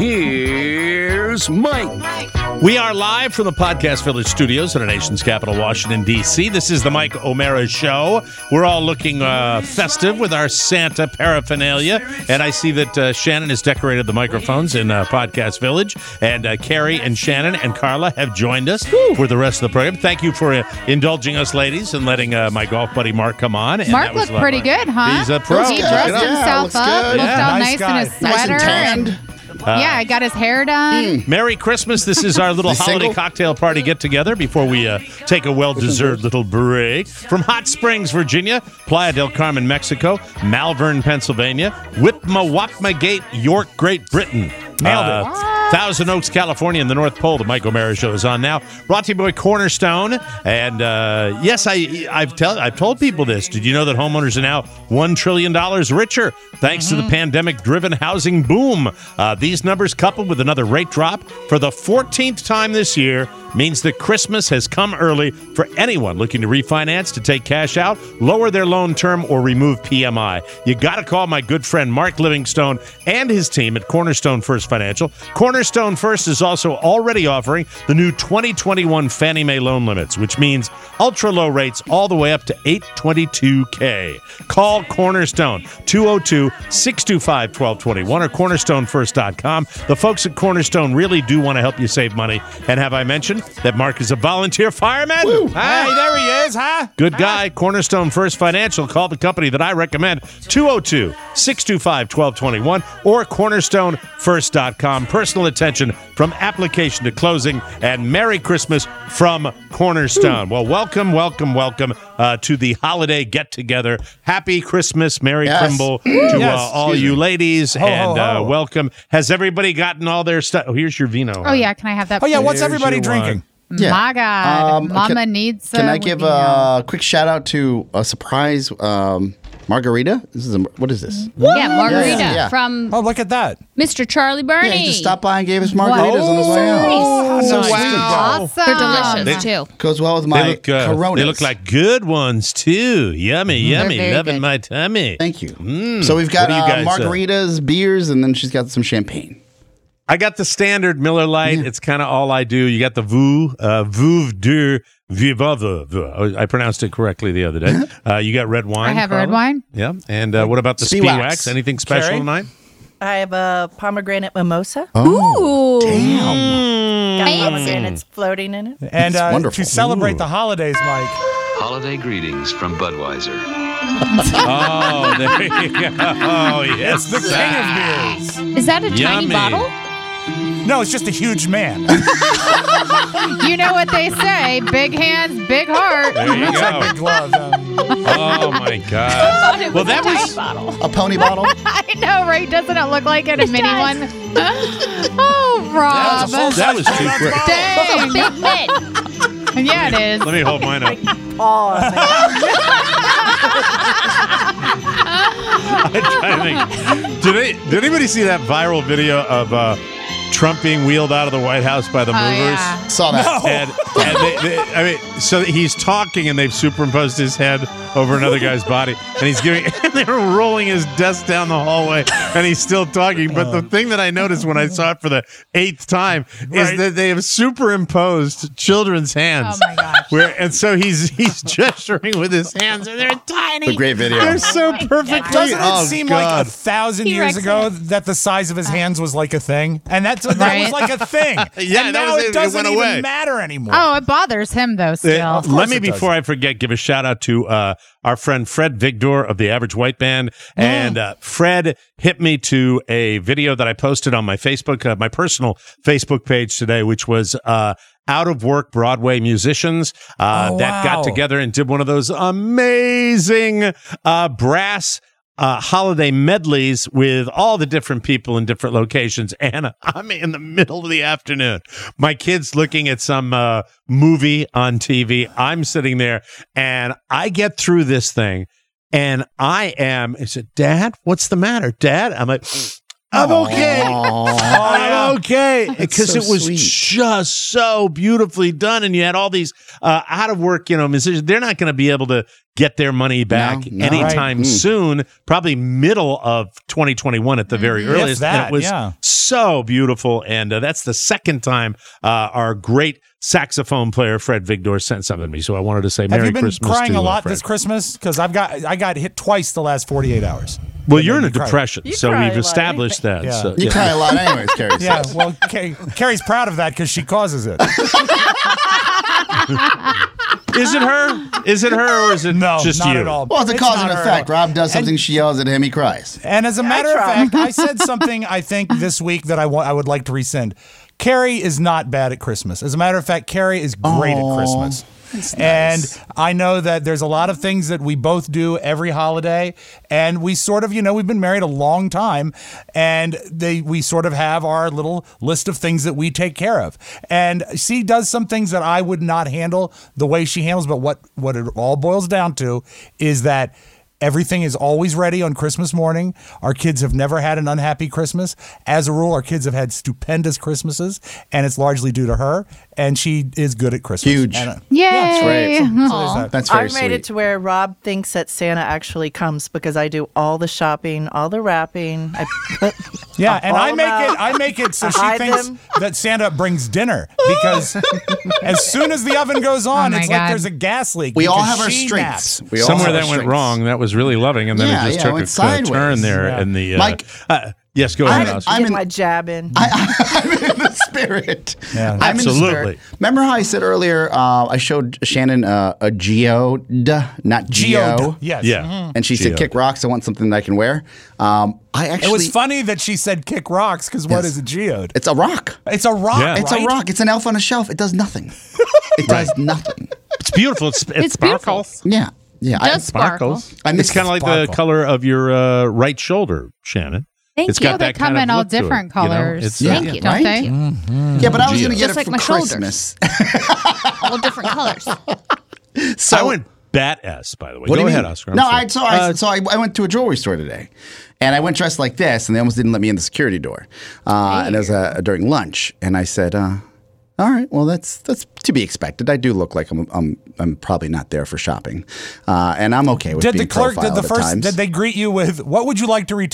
here's Mike. We are live from the Podcast Village studios in our nation's capital, Washington, D C This is the Mike O'Mara Show. We're all looking uh, festive with our Santa paraphernalia. And I see that uh, Shannon has decorated the microphones in uh, Podcast Village. And uh, Carrie and Shannon and Carla have joined us Woo. for the rest of the program. Thank you for uh, indulging us, ladies, and letting uh, my golf buddy Mark come on. And Mark looked pretty good, huh? He's a pro. He dressed himself up, looked Yeah. all Nice nice, in his Nice sweater. and tanned. and- yeah, I got his hair done. Merry Christmas. This is our little Is he holiday single? cocktail party get-together before we uh, take a well-deserved little break. From Hot Springs, Virginia, Playa del Carmen, Mexico, Malvern, Pennsylvania, Whitma Gate, York, Great Britain. Nailed Uh, it. Thousand Oaks, California, in the North Pole. The Mike O'Mara Show is on now. Brought to you by Cornerstone. And uh, yes, I, I've, tell, I've told people this. Did you know that homeowners are now one trillion dollars richer thanks Mm-hmm. to the pandemic-driven housing boom? Uh, these numbers, coupled with another rate drop for the fourteenth time this year, means that Christmas has come early for anyone looking to refinance, to take cash out, lower their loan term, or remove P M I. You got to call my good friend Mark Livingstone and his team at Cornerstone First Financial. Cornerstone First is also already offering the new twenty twenty-one Fannie Mae loan limits, which means ultra low rates all the way up to eight twenty-two K. Call Cornerstone, two oh two, six two five, one two two one or cornerstone first dot com. The folks at Cornerstone really do want to help you save money. And have I mentioned that Mark is a volunteer fireman? Hey, there he is, huh? Good guy. Cornerstone First Financial. Call the company that I recommend, two oh two, six two five, one two two one or cornerstone first dot com. Personal attention from application to closing, and Merry Christmas from Cornerstone. Well, welcome, welcome, welcome uh, to the holiday get-together. Happy Christmas, Merry Yes. Crimble to Yes. uh, all Excuse you me. ladies, Ho, ho, and uh, ho. welcome. Has everybody gotten all their stuff? Oh, here's your vino. Oh, yeah. Can I have that? Oh, yeah. please? What's Here's everybody your drinking? wine. Yeah. My God. Um, Mama can- needs Can I some give vino. a quick shout out to a surprise um, margarita? This is a, what is this? Yeah, margarita Yeah, yeah. from Oh, look at that. Mister Charlie Bernie. Yeah, he just stopped by and gave us margaritas on his way out. Oh, So nice. wow. Awesome. They're delicious too. Goes well with my They look, uh, Coronas. they look like good ones, too. Yummy, yummy. very Loving good. my tummy. Thank you. Mm. So we've got What do you uh, guys, uh, margaritas, beers, and then she's got some champagne. I got the standard Miller Lite. Yeah. It's kind of all I do. You got the Veuve, uh, Veuve de Vivave. I pronounced it correctly the other day. Uh, you got red wine. I have Carla? red wine. Yeah. And uh, what about the Spee Wax? Anything special Carrie? tonight? I have a pomegranate mimosa. Oh, Ooh. damn. Got Fancy. pomegranates floating in it. And uh, wonderful. to celebrate Ooh. the holidays, Mike. Holiday greetings from Budweiser. Oh, there you go. Oh, yes. It's the king of beers. Is that a tiny Yummy. bottle? No, it's just a huge man. You know what they say: big hands, big heart. There you It's like go. big glove. Um, Oh, my God. Well, that was... A pony bottle? I know, right? Doesn't it look like it? A It mini does. one. Oh, Rob. That was too quick. Dang. Big mitt. Yeah, it is. Let me hold mine up. Oh, I'm trying to think. Did, they, did anybody see that viral video of uh, Trump being wheeled out of the White House by the Oh, movers? yeah. Saw that. And, and they, they, I mean, so he's talking, and they've superimposed his head over another guy's body, and he's giving, and they're rolling his desk down the hallway, and he's still talking. But the thing that I noticed when I saw it for the eighth time is Right. that they have superimposed children's hands. Oh, my gosh. Where and so he's he's gesturing with his hands, and they're tiny. A great video. They're so perfectly. Doesn't it oh, seem God. like a thousand years T-Rex ago hands. that the size of his hands was like a thing? And that's that Right. was like a thing. Yeah, and that now was it. it It doesn't went even away. matter anymore. Oh, it bothers him though. Still. Uh, Of course let me, it before does. I forget, give a shout out to uh, our friend Fred Vigdor of the Average White Band. And uh, Fred hit me to a video that I posted on my Facebook, uh, my personal Facebook page today, which was uh, out of work Broadway musicians uh, Oh, that wow. got together and did one of those amazing uh, brass Uh, holiday medleys with all the different people in different locations. And I'm in the middle of the afternoon. My kid's looking at some uh, movie on T V. I'm sitting there and I get through this thing and I am, I said, Dad, what's the matter? Dad? I'm like, I'm okay. I'm okay. Because so it was sweet. just so beautifully done. And you had all these uh, out of work, you know, musicians. They're not going to be able to get their money back No, no. anytime Right. Mm. soon, probably middle of twenty twenty-one at the very If earliest. that, and it was yeah. so beautiful. And uh, that's the second time uh, our great saxophone player, Fred Vigdor, sent something to me. So I wanted to say Have Merry you been Christmas crying to a uh, lot Fred. this Christmas? Because I've got I got hit twice the last forty-eight hours. Well, And you're in then a you cry. depression, You so cry a we've lot established that. Yeah. So, You yeah. cry a lot anyways, Carrie Yeah, says. well, Ca- Carrie's proud of that because she causes it. Is it her? Is it her or is it No, just not you? at all. Well, it's a It's cause and not her effect. at all. Rob does something, she yells at him, he cries. And as a matter of try. fact, I said something I think this week that I wa- I would like to rescind. Carrie is not bad at Christmas. As a matter of fact, Carrie is great Aw, at Christmas. that's And nice. I know that there's a lot of things that we both do every holiday, and we sort of, you know, we've been married a long time, and they we sort of have our little list of things that we take care of. And she does some things that I would not handle the way she handles, but what what it all boils down to is that everything is always ready on Christmas morning. Our kids have never had an unhappy Christmas. As a rule, our kids have had stupendous Christmases, and it's largely due to her. And she is good at Christmas. Huge. And, uh, Yay! yeah, That's great. so there's Aw. that. That's very I've made sweet. it to where Rob thinks that Santa actually comes because I do all the shopping, all the wrapping. I put Yeah, and all I make them it. out. I make it so I she hide thinks them. that Santa brings dinner because as soon as the oven goes on, Oh, my it's like God. there's a gas leak. We all because have our she strengths. naps. We all Somewhere have that our went strengths. wrong. That was really loving, and then Yeah, it just yeah, it took went a, a sideways. turn there. Yeah. In the uh, Mike- uh, yes, go I'm- ahead, Oscar. I'm get in- my jab in. I'm in the spirit. Yeah. I'm in the Absolutely. spirit. Remember how I said earlier, uh, I showed Shannon uh, a geode, not geo. Geode. Yes. Yeah. Mhm. And she said, Geode. kick rocks. I want something that I can wear. Um, I actually. It was funny that she said kick rocks because what Yes. is a geode? It's a rock. It's a rock. Yeah. It's right? a rock. It's an elf on a shelf. It does nothing. It does nothing. It's beautiful. It's, it It's beautiful. sparkles. Yeah. Yeah. I, Does sparkle. I It's miss kind of like sparkle. the color of your uh, right shoulder, Shannon. Thank It's you. got They that come kind in of all look to it, different you know? colors. It's, Yeah. Thank you. Right? Don't they? Yeah, but I was going to Geo. get Just it like for my shoulders. Christmas. All different colors. so I went bat S, by the way. What Go do you ahead, mean? Oscar. I'm no, sorry. I so I Uh, so I, I went to a jewelry store today, and I went dressed like this, and they almost didn't let me in the security door. Uh, and it was uh, during lunch, and I said, uh, "All right, well that's that's to be expected. I do look like I'm I'm, I'm probably not there for shopping, uh, and I'm okay with Did being the clerk? Did profiled the at first? times." Did they greet you with "What would you like to return"?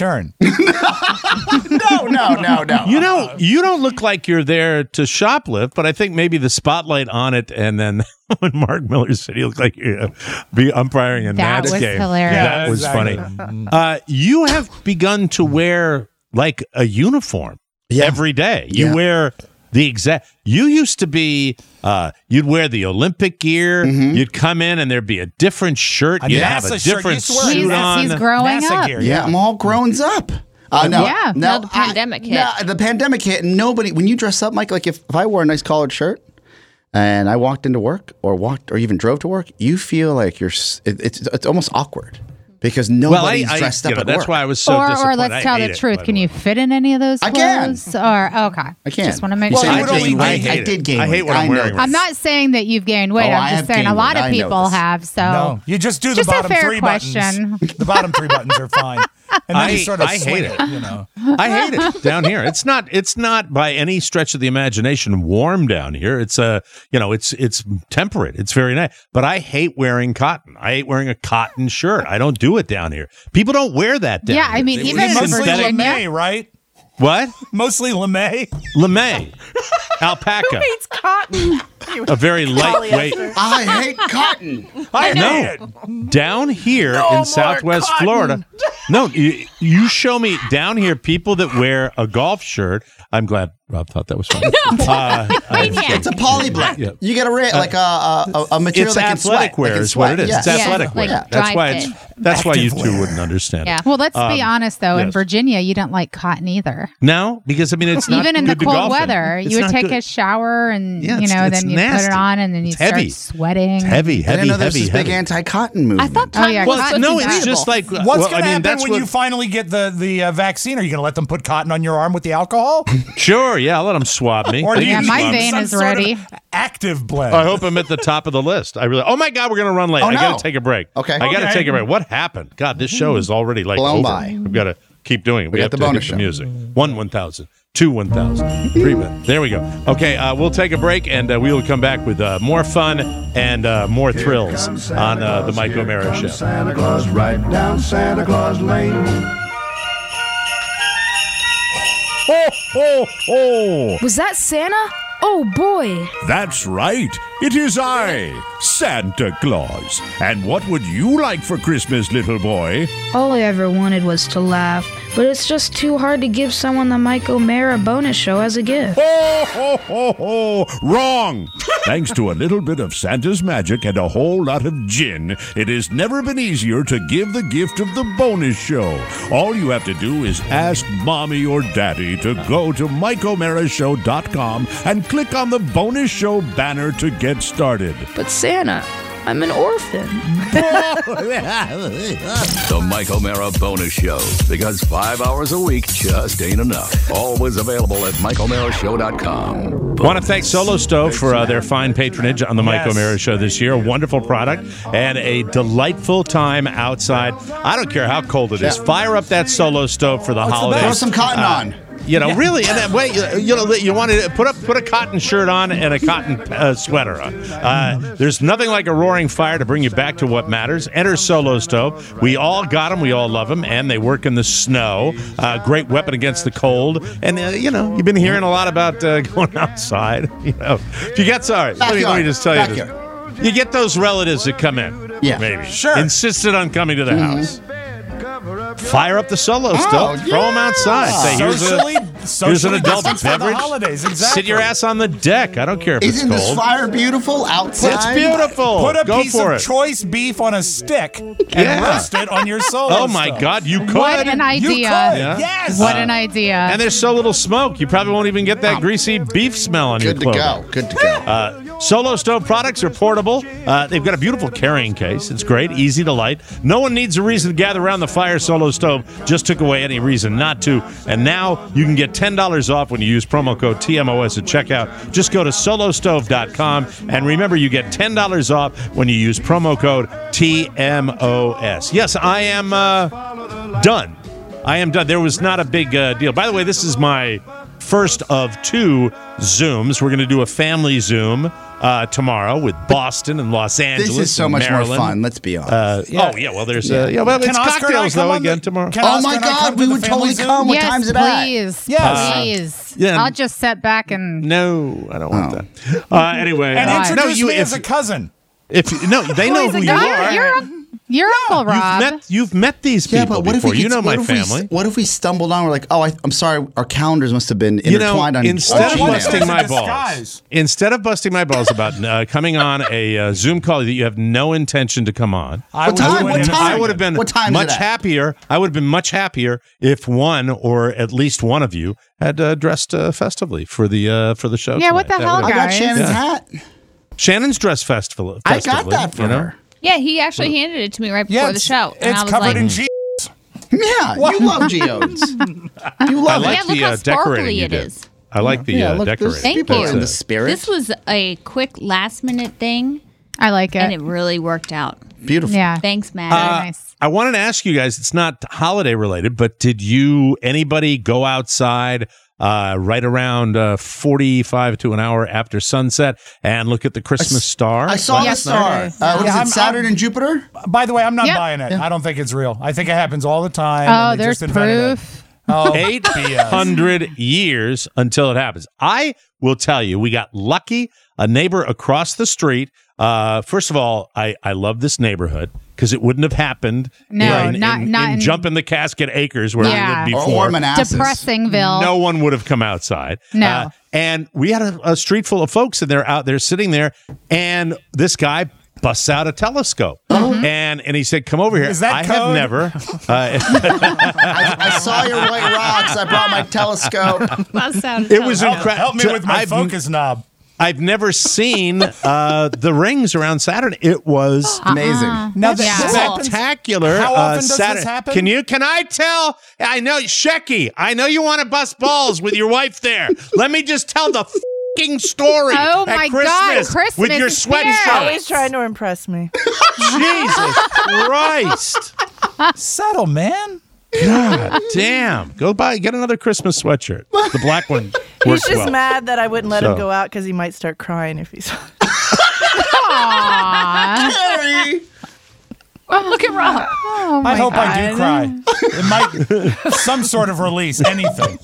no, no, no, no. You know, you don't look like you're there to shoplift, but I think maybe the spotlight on it, and then when Mark Miller said he looked like you're be umpiring a That Nats was game. hilarious. That Yeah, was exactly. funny. Uh, you have begun to wear like a uniform Yeah. every day. You Yeah. wear the exact. You used to be. Uh, you'd wear the Olympic gear. Mm-hmm. You'd come in, and there'd be a different shirt. A You'd have NASA a shirt. different You used to wear a suit He's, on. he's growing NASA up. gear. Yeah, I'm all grown up. Uh, no, Yeah. no, No, the pandemic I, hit. No, the pandemic hit. And nobody, when you dress up, Mike, like if, if I wore a nice collared shirt and I walked into work or walked or even drove to work, you feel like you're. s- It, it's it's almost awkward because well, I, nobody's I, dressed you up know, at that's work. why I was so or, disappointed. or let's I tell hate the it, truth. by Can way. you fit in any of those I clothes? can. Or okay, I can. Just want to make You sure. say Well, I would only gained wait- weight. I I hate did gain I hate weight. what I'm know wearing. this. I'm not saying that you've gained weight. Oh, I I'm have just saying a gained lot weight. of I know people this. have. So No, you just do the Just a bottom fair three question. buttons. The bottom three buttons are fine, and then I- you sort of I hate swing it. it. You know, I hate it down here. It's not. It's not by any stretch of the imagination warm down here. It's a. You know. It's it's temperate. It's very nice. But I hate wearing cotton. I hate wearing a cotton shirt. I don't do it down here. People don't wear that down Yeah, here. I mean, They even wear in mostly synthetic- Virginia- LeMay, right? What? Mostly LeMay. LeMay, alpaca, It's cotton. a very lightweight. I hate cotton. I No. hate it. Down here in Southwest Florida, no, you, you show me down here people that wear a golf shirt. I'm glad Rob thought that was funny. Uh, I- It's a poly blend. Yeah. You get a ra- like a, a, a material it's that can athletic sweat. wear that can is what sweat. it is. Yeah. It's Yeah, athletic wear. like That's dry why it's. fit. That's why you Active two wear. wouldn't understand. Yeah. it. Well, let's be Um, honest though. In yes. Virginia, you don't like cotton either. No, because I mean it's not Even in the good to cold golf in. weather, It's you would not take good. a shower and Yeah, you it's- know, it's then you put nasty. it on and then you It's start heavy. sweating. It's heavy, I heavy, didn't know there's heavy, this big heavy. anti-cotton movement. I thought Oh, yeah, cotton was Well, cotton's no, compatible. it's just like What's well, going to I mean, happen that's when what, you finally get the the uh, vaccine? Are you going to let them put cotton on your arm with the alcohol, Sure, yeah, I'll let them swab me. or do you Yeah, my use vein some is sort of ready. active blend? I hope I'm at the top of the list. I really. Oh my God, we're gonna run late. Oh, I no. gotta take a break. Okay. I gotta Okay. take a break. What happened? God, this show is already like Blown over. by. We've got to keep doing it. We, got have the to bonus hit the show. music. One one thousand. Two one thousand. Three one. There we go. Okay, uh, we'll take a break and uh, we will come back with uh, more fun and uh, more thrills on uh, the Mike O'Mara Show. Santa Claus right down Santa Claus Lane. Ho, ho, ho! Was that Santa? Oh boy. That's right. It is I, Santa Claus. And what would you like for Christmas, little boy? All I ever wanted was to laugh, but it's just too hard to give someone the Mike O'Mara bonus show as a gift. Ho, ho, ho, ho! Wrong! Thanks to a little bit of Santa's magic and a whole lot of gin, it has never been easier to give the gift of the bonus show. All you have to do is ask mommy or daddy to go to Mike O'Mara Show dot com and click on the bonus show banner to get started. But Santa, I'm an orphan. The Mike O'Mara Bonus Show, because five hours a week just ain't enough. Always available at Mike O'Mara Show dot com. Want to thank Solo Stove for uh, their fine patronage on the Mike Yes. O'Mara Show this year. A wonderful product and a delightful time outside. I don't care how cold it is. Yeah. Fire up that Solo Stove for the holidays. Throw some cotton Uh, on. You know, really, and that way, you, you know, you want to put a put a cotton shirt on and a cotton uh, sweater on. Uh, there's nothing like a roaring fire to bring you back to what matters. Enter Solo Stove. We all got them. We all love them, and they work in the snow. Uh, great weapon against the cold. And uh, you know, you've been hearing a lot about uh, going outside. You know, if you get sorry, let me, let me just tell you Backyard. this: you get those relatives that come in. Yeah. maybe Sure. insisted on coming to the Mm-hmm. house. Fire up the Solo Oh, Stove. Throw them yeah. outside. Say, here's Socially, a here's an socially adult distanced for the beverage. holidays. Exactly. Sit your ass on the deck. I don't care if Isn't it's this cold. fire beautiful outside? It's beautiful. Put a Go piece for of it. choice beef on a stick and Yeah. roast it on your solo. Oh my stove. God, you could. What an You idea. could. Yeah. Yes. What Uh, an idea. And there's so little smoke, you probably won't even get that greasy beef smell on Good your to clothing. go. Good to go. Uh, Solo Stove products are portable. Uh, they've got a beautiful carrying case. It's great, easy to light. No one needs a reason to gather around the fire. Solo Stove just took away any reason not to. And now you can get ten dollars off when you use promo code T M O S at checkout. Just go to solo stove dot com. And remember, you get ten dollars off when you use promo code T M O S. Yes, I am uh, done. I am done. There was not a big uh, deal. By the way, this is my first of two Zooms. We're going to do a family Zoom uh, tomorrow with Boston and Los Angeles. This is so and much Maryland. more fun. Let's be honest. Uh, Yeah. Oh yeah, well there's Yeah. uh, yeah, well Can it's Oscar and I cocktails come though on the- again tomorrow. Can Oh Oscar my and I come God, to we the would family totally Zoom? come. What yes, time's it at? please. Yes. Please. Yeah. I'll just sit back and. No, I don't want Oh. that. Uh, anyway, And uh, introduce no, you me if, as a cousin. if you- no, they know He's who a you guy. are. You're, you're Uncle Rob. You've met you've met these people Yeah, but what before. if we you get- know my what if we- family. what if we stumbled on? We're like, oh, I, I'm sorry, our calendars must have been You know, intertwined on. instead on of Gmail. busting my balls, disguise. instead of busting my balls about uh, coming on a uh, Zoom call that you have no intention to come on, I What would time? do it What in a time? I second. would have been What time is much it at? happier. I would have been much happier if one or at least one of you had uh, dressed uh, festively for the uh, for the show. Yeah, what tonight. the That hell, would I have- got guys. Shannon's Yeah. hat. Shannon's dressed festival. I got festively, that for you know? her. Yeah, he actually handed it to me right before Yeah, the it's, show. And it's I was covered like, in G. Yeah, you love geodes. You I love like Yeah, it. look the how uh, decorating sparkly you it did. is. I like the Yeah, uh, look, there's decorating. Thank people you. in the spirit. This was a quick last minute thing, I like it. and it really worked out. Beautiful. yeah. Thanks, Matt. Very Uh, nice. I wanted to ask you guys, it's not holiday related, but did you, anybody go outside uh, right around uh, forty-five to an hour after sunset and look at the Christmas star? I saw the Yes, star. sir. Uh, what is Yeah, it, I'm- Saturn I'm- and Jupiter? By the way, I'm not Yeah. buying it. Yeah. I don't think it's real. I think it happens all the time. Oh, and they there's just invented it. proof. Oh, eight B S. hundred years until it happens. I will tell you, we got lucky. A neighbor across the street. Uh, first of all, I, I love this neighborhood because it wouldn't have happened No, in, not- in, not in in- Jump in the Casket Acres where Yeah. we lived Or, before. or Manassas. Depressingville. No one would have come outside. No. Uh, and we had a, a street full of folks, and they're out there sitting there, and this guy busts out a telescope. And and he said, come over here. Is that I have code? never. Uh, I, I saw your white rocks. I brought my telescope. it was Help, incredible. help me with my I've, focus knob. I've never seen uh, the rings around Saturn. It was Amazing. Uh-uh. Now, That's this cool. happens- spectacular. How uh, often does Saturn. this happen? Can you? Can I tell? I know, Shecky. I know you want to bust balls with your wife there. Let me just tell the fucking story. Oh at my Christmas God, Christmas with your spirit. sweatshirt. Always trying to impress me. Jesus Christ! Settle, man. God damn! Go buy, get another Christmas sweatshirt. The black one He's works just well. mad that I wouldn't let So. him go out because he might start crying if he's. Aw. Harry. Look at Rob. Oh my I hope I do God. cry. It might some sort of release, anything.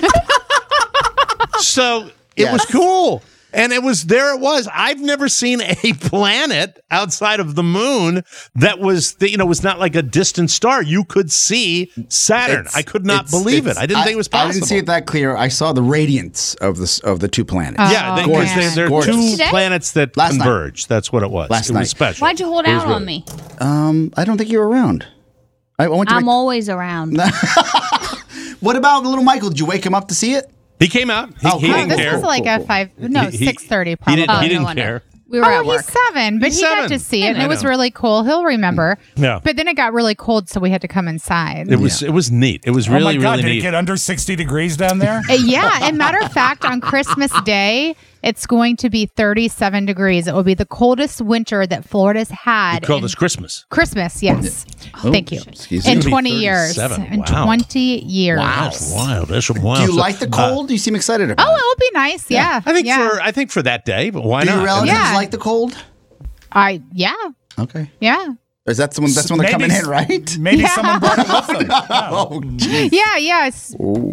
So it Yes. was cool. And it was, there it was. I've never seen a planet outside of the moon that was, you know, was not like a distant star. You could see Saturn. It's- I could not it's- believe it. it's- I didn't think it was possible. I didn't see it that clear. I saw the radiance of the of the two planets. Yeah, they, Oh, 'cause man. they, they're Gorgeous. two Today? planets that Last night. converge. That's what it was. Last it night. was special. Why'd you hold It was out really- on me? Um, I don't think you were around. I, I went to I'm my- always around. What about little Michael? Did you wake him up to see it? He came out. He, Oh, he cool. didn't This care. was like a five, no, He- he- six thirty He probably. didn't, he Oh, no didn't wonder. care. We were Oh, at work. he's seven, but He's he got seven. to see it, and I it was know. really cool. He'll remember. Yeah. But then it got really cold, so we had to come inside. It was it was neat. It was Oh really my God, really did neat. it get under sixty degrees down there? Uh, yeah, and matter of fact, on Christmas Day, it's going to be thirty-seven degrees. It will be the coldest winter that Florida's had. You call in this Christmas? Christmas, yes. Oh, Thank you. excuse In me. twenty years. thirty-seven. In Wow. twenty years. That's wild. That's wild. Do you So, like the uh, cold? you seem excited about Oh, it it. will be nice. Yeah. I think yeah. for I think for that day, but why Do not? your relatives Yeah. like the cold? I yeah. Okay. Yeah. Is that someone? That's when they're Maybe coming s- in, right? Maybe Yeah. someone brought it with them. Oh, geez. Yeah, yes. Ooh.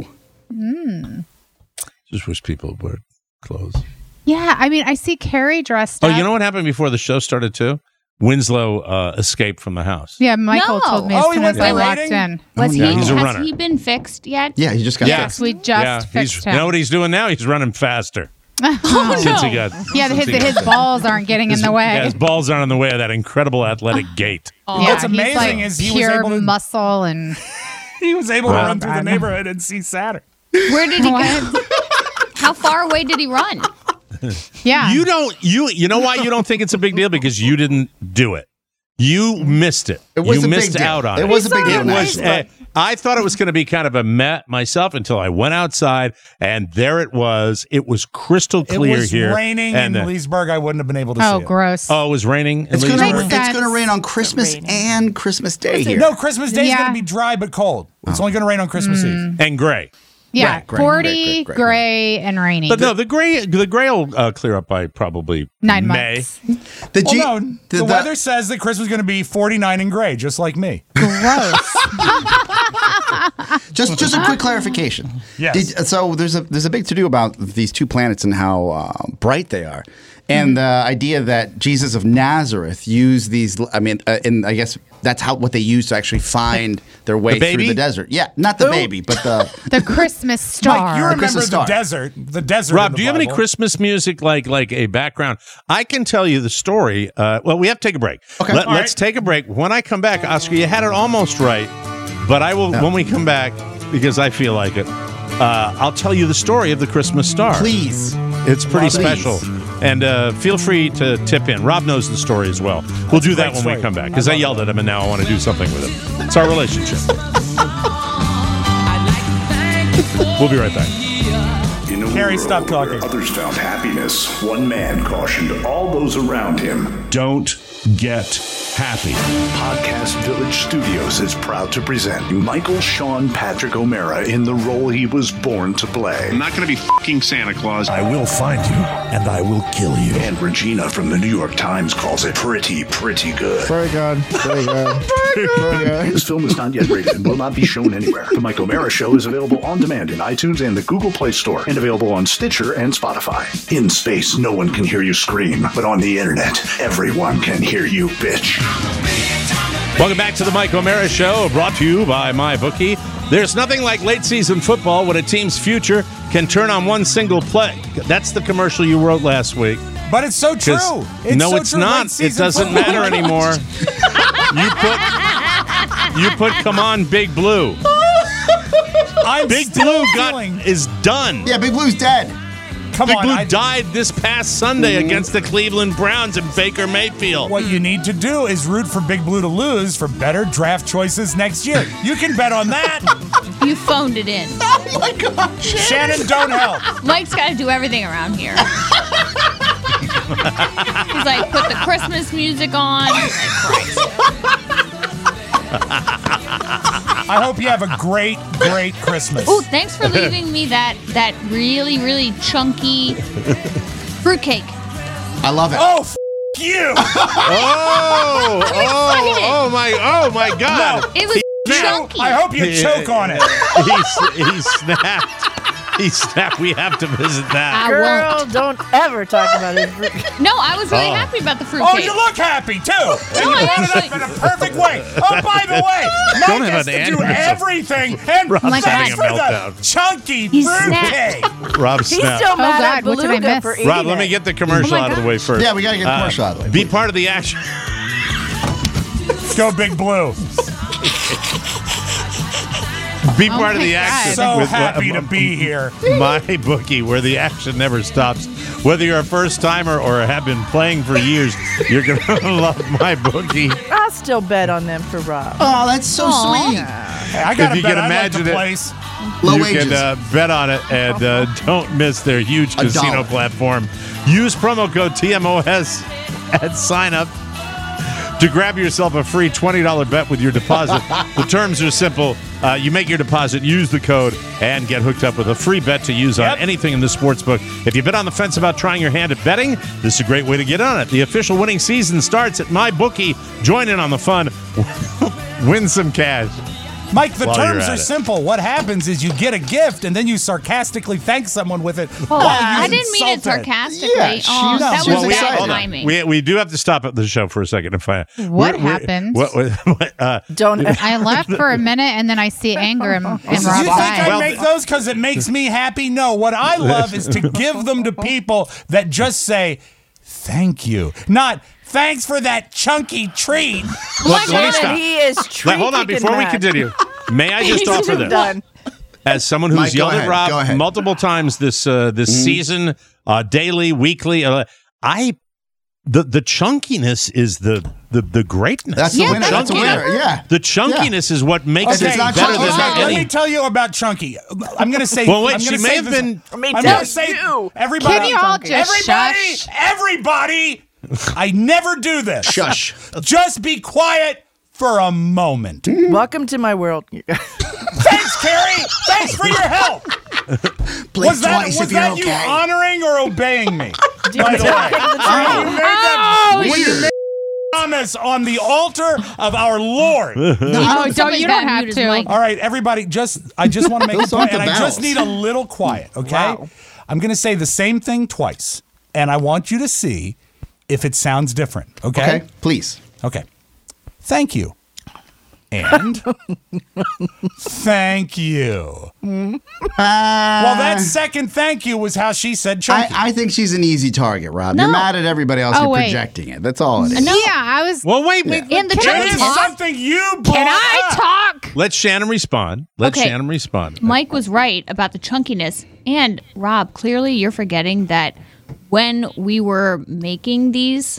Just wish people would wear clothes. Yeah, I mean, I see Carrie dressed Oh, up. you know what happened before the show started too? Winslow uh, escaped from the house. Yeah, Michael No. told me as Oh, he soon as went I by walked rating? in. Was yeah, he? he's a has runner. he been fixed yet? Yeah, he just got Yeah. fixed. We just yeah, fixed he's, him. you know what he's doing now? He's running faster. Oh, since he got yeah, since his, he got- his balls aren't getting in the way. Yeah, his balls aren't in the way of that incredible athletic gate. Yeah, What's he's amazing like is he was pure able to- muscle and He was able to Wow. run through the neighborhood and see Saturn. Where did he go? How far away did he run? yeah. You don't you you know why you don't think it's a big deal? Because you didn't do it. You missed it. It was you a big missed deal. out on It it. was a big deal. It was. Nice. uh, I thought it was going to be kind of a met myself until I went outside, and there it was. It was crystal It clear was here. raining and, in uh, Leesburg. I wouldn't have been able to oh, see it. gross. Oh, it was raining. in It's gonna, Leesburg? Makes it's sense. gonna rain on Christmas Raining. and Christmas Day here. No, Christmas Day is Yeah. going to be dry but cold. It's only going to rain on Christmas Eve. and gray. Yeah, Right, great, forty, great, great, great, gray, and rainy. But no, the gray the gray will uh, clear up by probably Nine May. months. The Well, G- no, the- the, the- weather says that Christmas is going to be forty-nine and gray, just like me. Gross. Just, just a quick clarification. Yes. Did, so there's a there's a big to do about these two planets and how uh, bright they are, and Mm-hmm. the idea that Jesus of Nazareth used these. I mean, uh, and I guess that's how what they used to actually find their way The through baby? the desert. Yeah, not the baby, but the the Christmas star. Mike, you The remember Christmas the star. desert. The desert. Rob, in the do you have any Bible. Christmas music like like a background? I can tell you the story. Uh, well, we have to take a break. Okay. Let, All let's right. take a break. When I come back, Oscar, you had it almost right, but I will when we come back because I feel like it. Uh, I'll tell you the story of the Christmas star. please. It's pretty Please. special. And uh, feel free to tip in. Rob knows the story as well. We'll do that great when story. we come back because I yelled at him and now I want to do something with him. It's our relationship. We'll be right back. In a Carrie, world stop where talking. Others found happiness. One man cautioned all those around him. Don't get happy. Podcast Village Studios is proud to present Michael Sean Patrick O'Mara in the role he was born to play. I'm not going to be fucking Santa Claus. I will find you, and I will kill you. And Regina from the New York Times calls it pretty, pretty good. Very good. Very good. Very good. This film is not yet rated and will not be shown anywhere. The Mike O'Mara Show is available on demand in iTunes and the Google Play Store, and available on Stitcher and Spotify. In space, no one can hear you scream, but on the internet, everyone can hear you, bitch. Welcome back to the Mike O'Mara Show, brought to you by MyBookie. There's nothing like late season football when a team's future can turn on one single play. That's the commercial you wrote last week. But it's so true. 'Cause- It's no, so it's true. not. Late It season doesn't football. matter anymore. You put, you put, come on, Big Blue. I'm Big still Blue got feeling- is done. Yeah, Big Blue's dead. Come Big on, Blue I- died this past Sunday against the Cleveland Browns and Baker Mayfield. What you need to do is root for Big Blue to lose for better draft choices next year. You can bet on that. You phoned it in. Oh my God, Shannon, don't help. Mike's got to do everything around here. He's like, put the Christmas music on. He's like, I hope you have a great, great Christmas. ooh, thanks for leaving me that that really, really chunky fruitcake. I love it. Oh, f- you. Oh, oh, excited. oh my, oh my God! No. It was chunky. I hope you choke on it. He, he snapped. He snapped. We have to visit that. I Girl, won't. don't ever talk about it. No, I was really Oh. happy about the fruitcake. Oh, you look happy too. And No, you I brought it up actually- in a perfect way. Oh, by the way, Don't Mike have has an to do aneurysm. everything. And Rob's thanks having a for the meltdown. chunky He fruitcake. Rob He's snapped. still mad God, at what did I Beluga miss? for eating Rob, let me it. get the commercial Oh my out of the way gosh. first. Yeah, we gotta get the Uh, commercial out of the way. Be part of the action. Go Big Blue. Be Oh part of my the God. action. So with- happy to be here. My bookie, where the action never stops. Whether you're a first timer or have been playing for years, you're gonna love my bookie. I'll still bet on them for Rob. Oh, that's so Aw. sweet. Hey, I got If to you bet can I'd like imagine the it. place. Low you wages. can uh, bet on it and uh, don't miss their huge A casino dollar. platform. Use promo code T M O S at sign up to grab yourself a free twenty dollars bet with your deposit. The terms are simple. Uh, you make your deposit, use the code, and get hooked up with a free bet to use on Yep. anything in the sportsbook. If you've been on the fence about trying your hand at betting, this is a great way to get on it. The official winning season starts at MyBookie. Join in on the fun. Win some cash. Mike, the While you're terms at are it. simple. What happens is you get a gift and then you sarcastically thank someone with it. Oh, while I you didn't mean it insult sarcastically. Yeah, she oh, was- that she was was bad excited. hold on. timing. We, we do have to stop at the show for a second and find out. What We're- we're- happened? What, what, what, uh, Don't. I left for a minute and then I see anger in, in Rob's Do you think I eyes. make those because it makes me happy? No, what I love is to give them to people that just say, thank you. Not, thanks for that chunky treat. Look, let me Shannon, stop. he is Let- treat hold on, before we mad. continue. May I just He's offer this? done. As someone who's Mike, go yelled ahead, at Rob go ahead. multiple times this uh, this season, uh, daily, weekly, uh, I the the chunkiness is the the the greatness. That's the Yeah, winner. That's a Chunky- winner. Yeah. The chunkiness is what makes Okay, it not better chunky, than it's not let any. me tell you about Chunky. I'm going to say. Well, wait, I'm she gonna may say have this- been- Let me I'm tell gonna say you. everybody. Can you all just everybody, shush? everybody. I never do this. Shush. Just be quiet for a moment. Welcome to my world. Thanks, Carrie. Thanks for your help. Blink was that, twice was if you're that okay. you honoring or obeying me? Do you By the way, take the when train? you made that, Oh, when you made promise on the altar of our Lord. No, don't, Somebody's you don't gotta have mute his to. mic. All right, everybody, just I just want to make a Those point, aren't and the I just bells. need a little quiet, okay? Wow. I'm going to say the same thing twice, and I want you to see if it sounds different, okay? Okay, please. Okay. Thank you. And thank you. Uh, Well, that second thank you was how she said chunky. I, I think she's an easy target, Rob. No. You're mad at everybody else. Oh, You're wait. projecting it. That's all it is. Yeah, I was. Well, wait, wait. And the It chunky. is something you brought Can I up. talk? Let Shannon respond. Let Okay. Shannon respond. Mike was right about the chunkiness. And Rob, clearly you're forgetting that when we were making these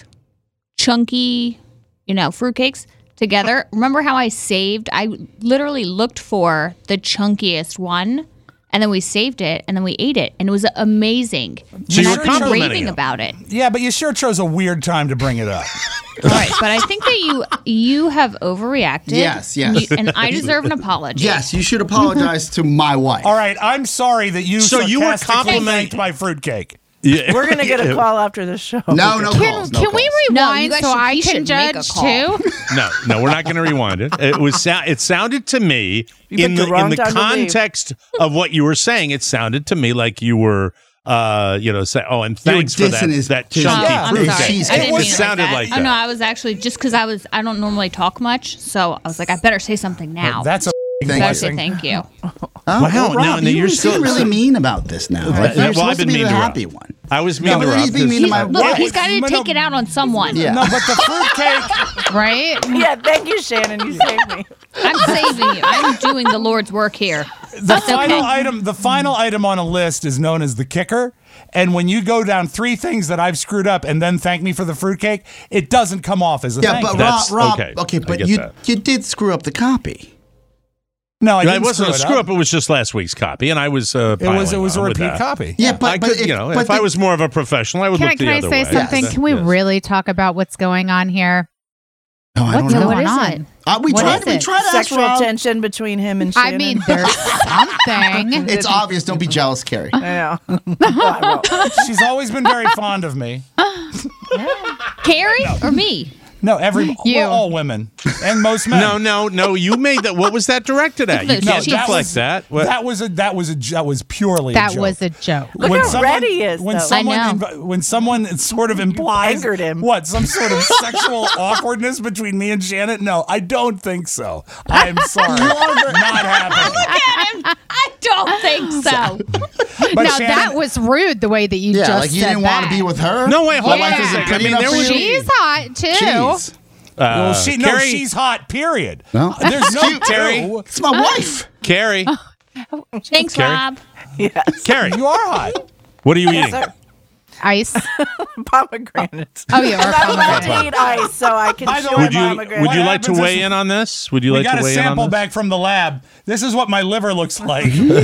chunky, you know, fruitcakes together, remember how I saved? I literally looked for the chunkiest one, and then we saved it, and then we ate it, and it was amazing. So and you were I've been complimenting raving him. about it. Yeah, but you sure chose a weird time to bring it up. All right, but I think that you you have overreacted. Yes, yes. and, you- and I deserve an apology. Yes, you should apologize to my wife. All right, I'm sorry that you So you were sarcastically complimenting- thanked my fruitcake. Yeah. We're going to get a call after the show. No, no Can, calls. No can we calls. No, rewind you guys so should- I he can should make a judge call. too? No, no, we're not going to rewind it. It was sou- it sounded to me You in picked the the wrong in the time to leave. context of what you were saying. It sounded to me like you were, uh, you know, say, oh, and You were thanks for that dissing his- that his- chunky Oh, Yeah. I'm fruit. sorry. cheesecake. I didn't It mean it sounded like that. like Oh no, that. I was actually just because I was I don't normally talk much, so I was like I better say something now. That's a Thank better you. say thank you. Oh, Wow, well, no, Rob, no, you you're seem still- really mean about this now. Like, Well, you're supposed I've been to be mean the to Rob. happy one. I was mean No, to but Rob. he's being mean to my Look, wife. he's got to No, take it out on someone. Yeah. No, but the fruitcake. Right? Yeah, thank you, Shannon. You saved me. I'm saving you. I'm doing the Lord's work here. The That's final okay. item, the final item on a list is known as the kicker. And when you go down three things that I've screwed up and then thank me for the fruitcake, it doesn't come off as a Yeah, thank but you. Rob, That's- Rob, okay. okay, I but get you that. you did screw up the copy. No, I It didn't wasn't a screw screw it up. It was just last week's copy, and I was. Uh, It was it piling was a on with repeat that. copy. Yeah, but, I but could, if, you know, but if I the- was more of a professional, I would Can I, look can the I other say way. something? Yes. Can we Yes. really talk about what's going on here? No, I What's don't know. going What is on? it? Uh, we What tried. is We it? tried to ask Sexual Rob. tension between him and Shannon. I mean, there's something. It's obvious. Don't be jealous, Carrie. I know. She's always been very fond of me. Carrie or me? No, every You. well, all women and most men. No, no, no. You made that. What was that directed at? You Look, can't she- deflect was, that. What- That was a that was a that was purely a That joke. was a joke. Look when how someone, red he is, When though. someone I know. inv- when someone sort of implies angered him. what some sort of sexual awkwardness between me and Janet. No, I don't think so. I'm sorry, not happening. Look at him. I don't think so. But now Shannon, that was rude the way that you Yeah, just like you said didn't want to that. be with her. No, wait, hold My on. wife isn't Yeah. I pretty mean, enough there for was- you. She's hot too. Jeez. well, she no, Carrie- she's hot. Period. No. There's no Cute, Terry. two. It's my wife. Carrie, Thanks, Carrie? Rob. Yes. Carrie, You are hot. what are you eating? Sir. Ice. Pomegranate. Oh, you are I love pomegranate. to eat ice, so I can By the show way, Would you pomegranate. would you What like to happens weigh is- in on this? Would you We like got to a weigh in on sample this? back from the lab. This is what my liver looks like.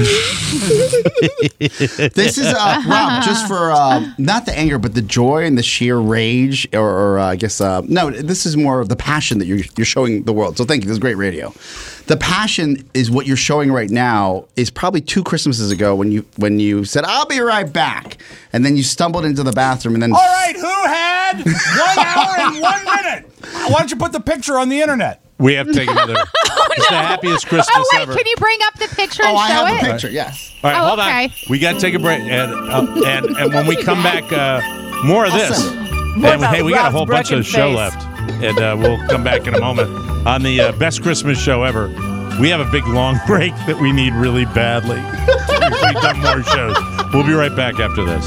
This is uh, Rob, just for uh, not the anger, but the joy and the sheer rage, or, or uh, I guess uh, no. This is more of the passion that you're you're showing the world. So thank you. This is great radio. The passion is what you're showing right now. Is probably two Christmases ago when you when you said I'll be right back, and then you stumbled into the bathroom, and then All right, who had one hour and one minute? Why don't you put the picture on the internet? We have to take another. It's the happiest Christmas Oh wait, ever. can you bring up the picture oh, and I show have it? the picture. Yes. All right, Oh, hold okay. on. We got to take a break, and uh, and and when we come back, uh, more of this. More And, about hey, we got a Rob's whole bunch of broken show face. left, and uh, we'll come back in a moment on the uh, best Christmas show ever. We have a big long break that we need really badly. We've done more shows. We'll be right back after this.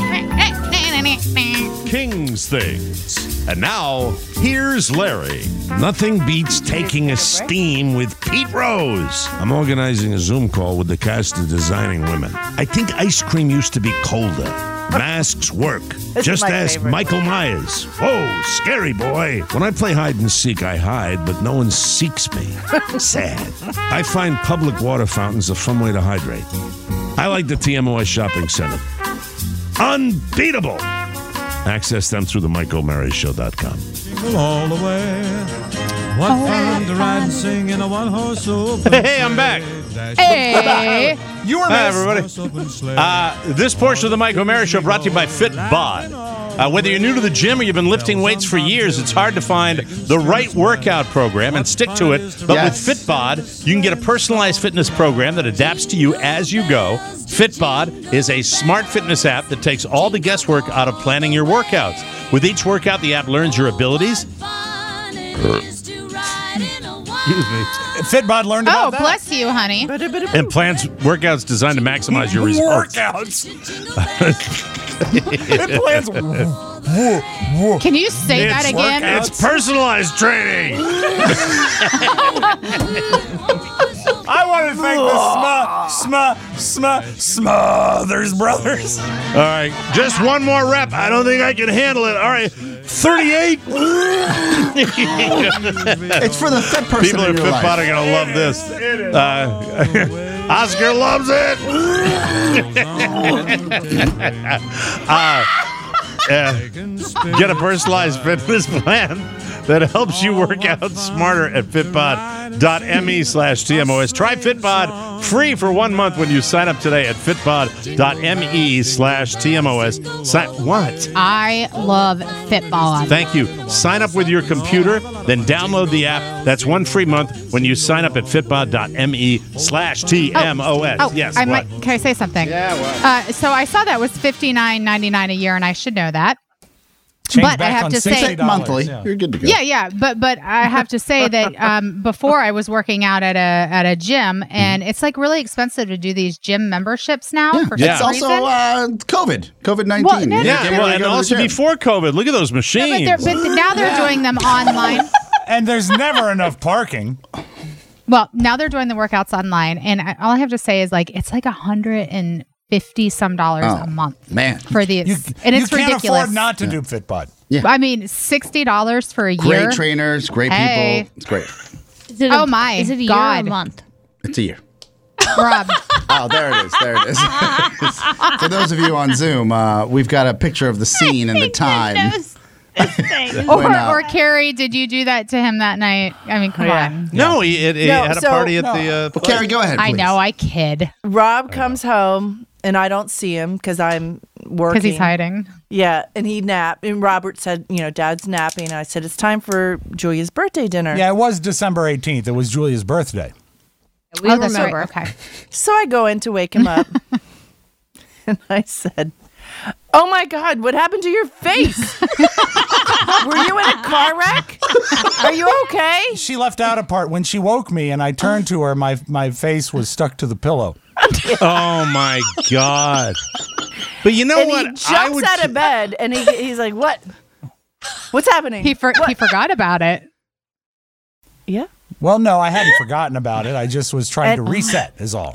King's Things. And now, here's Larry. Nothing beats taking a steam with Pete Rose. I'm organizing a Zoom call with the cast of Designing Women. I think ice cream used to be colder. Masks work. This Just is my ask favorite. Michael Myers. Whoa, scary boy. When I play hide and seek, I hide, but no one seeks me. Sad. I find public water fountains a fun way to hydrate. I like the T M O S Shopping Center. Unbeatable. Access them through the Mike O'Mara Show dot com. Jingle all the way. What fun to ride and sing in a one-horse open Hey, I'm back. Hey. You were Hi, missed. everybody. Uh, this portion of the Mike O'Mara Show brought to you by Fitbod. Uh, whether you're new to the gym or you've been lifting weights for years, it's hard to find the right workout program and stick to it. But Yes. with Fitbod, you can get a personalized fitness program that adapts to you as you go. Fitbod is a smart fitness app that takes all the guesswork out of planning your workouts. With each workout, the app learns your abilities. Excuse me. Fitbod learned Oh, about that. bless you, honey. And plans workouts designed to maximize your results. Workouts. It plans. Can you say that again? It's personalized training. I want to thank the Sma, Sma, Sma, Smothers Brothers. All right, just one more rep. I don't think I can handle it. All right, thirty-eight. It's for the fit person People in at your life. Fitbod are going to love this. Uh, Oscar loves it. uh, uh, get a personalized fitness plan that helps you work out smarter at fitbod.me slash TMOS. Try Fitbod free for one month when you sign up today at fitbod.me slash TMOS. Sign, what? I love Fitbod. Thank you. Sign up with your computer, then download the app. That's one free month when you sign up at fitbod.me slash TMOS. Oh, yes, I what? might, can I say something? Yeah, what? Uh, so I saw that was fifty-nine ninety-nine a year, and I should know that. Change but I back have on to sixty say, dollars, Monthly, yeah. you're good to go. yeah, yeah, but but I have to say that um, before I was working out at a at a gym, and it's like really expensive to do these gym memberships now. Yeah. For Yeah. some It's also reason. uh, COVID, COVID nineteen. Well, no, no, Yeah, no. well, and also before COVID, look at those No, but, machines. they're, but now they're doing them online. And there's never enough parking. Well, now they're doing the workouts online, and I, all I have to say is like it's like a hundred and fifty some dollars Oh, a month man. for these, You, and it's you can't ridiculous. afford not to do Fitbod. Yeah. I mean, sixty dollars for a year. Great trainers, great Hey. people. It's great. Is it a- Oh, my Is it a year God. or a month? It's a year. Rob, Oh, there it is. There it is. For those of you on Zoom, uh, we've got a picture of the scene and the time. or When, uh, or Carrie, did you do that to him that night? I mean, come Yeah. on. no, he, he No, had a so- party at no. the. Uh, Well, Carrie, go ahead, please. I know, I kid Rob comes home and I don't see him because I'm working. because he's hiding. Yeah, and he napped. And Robert said, you know, Dad's napping. And I said, it's time for Julia's birthday dinner. Yeah, it was December eighteenth. It was Julia's birthday. We oh, that's remember. right. Okay. So I go in to wake him up. And I said, oh my God, what happened to your face? Were you in a car wreck? Are you okay? She left out a part when she woke me, and I turned to her. My my face was stuck to the pillow. oh my God! But you know and what? he jumps out of bed and he, he's like, what? What's happening? He for, he forgot about it. Yeah. Well, no, I hadn't forgotten about it. I just was trying And- to reset, is all.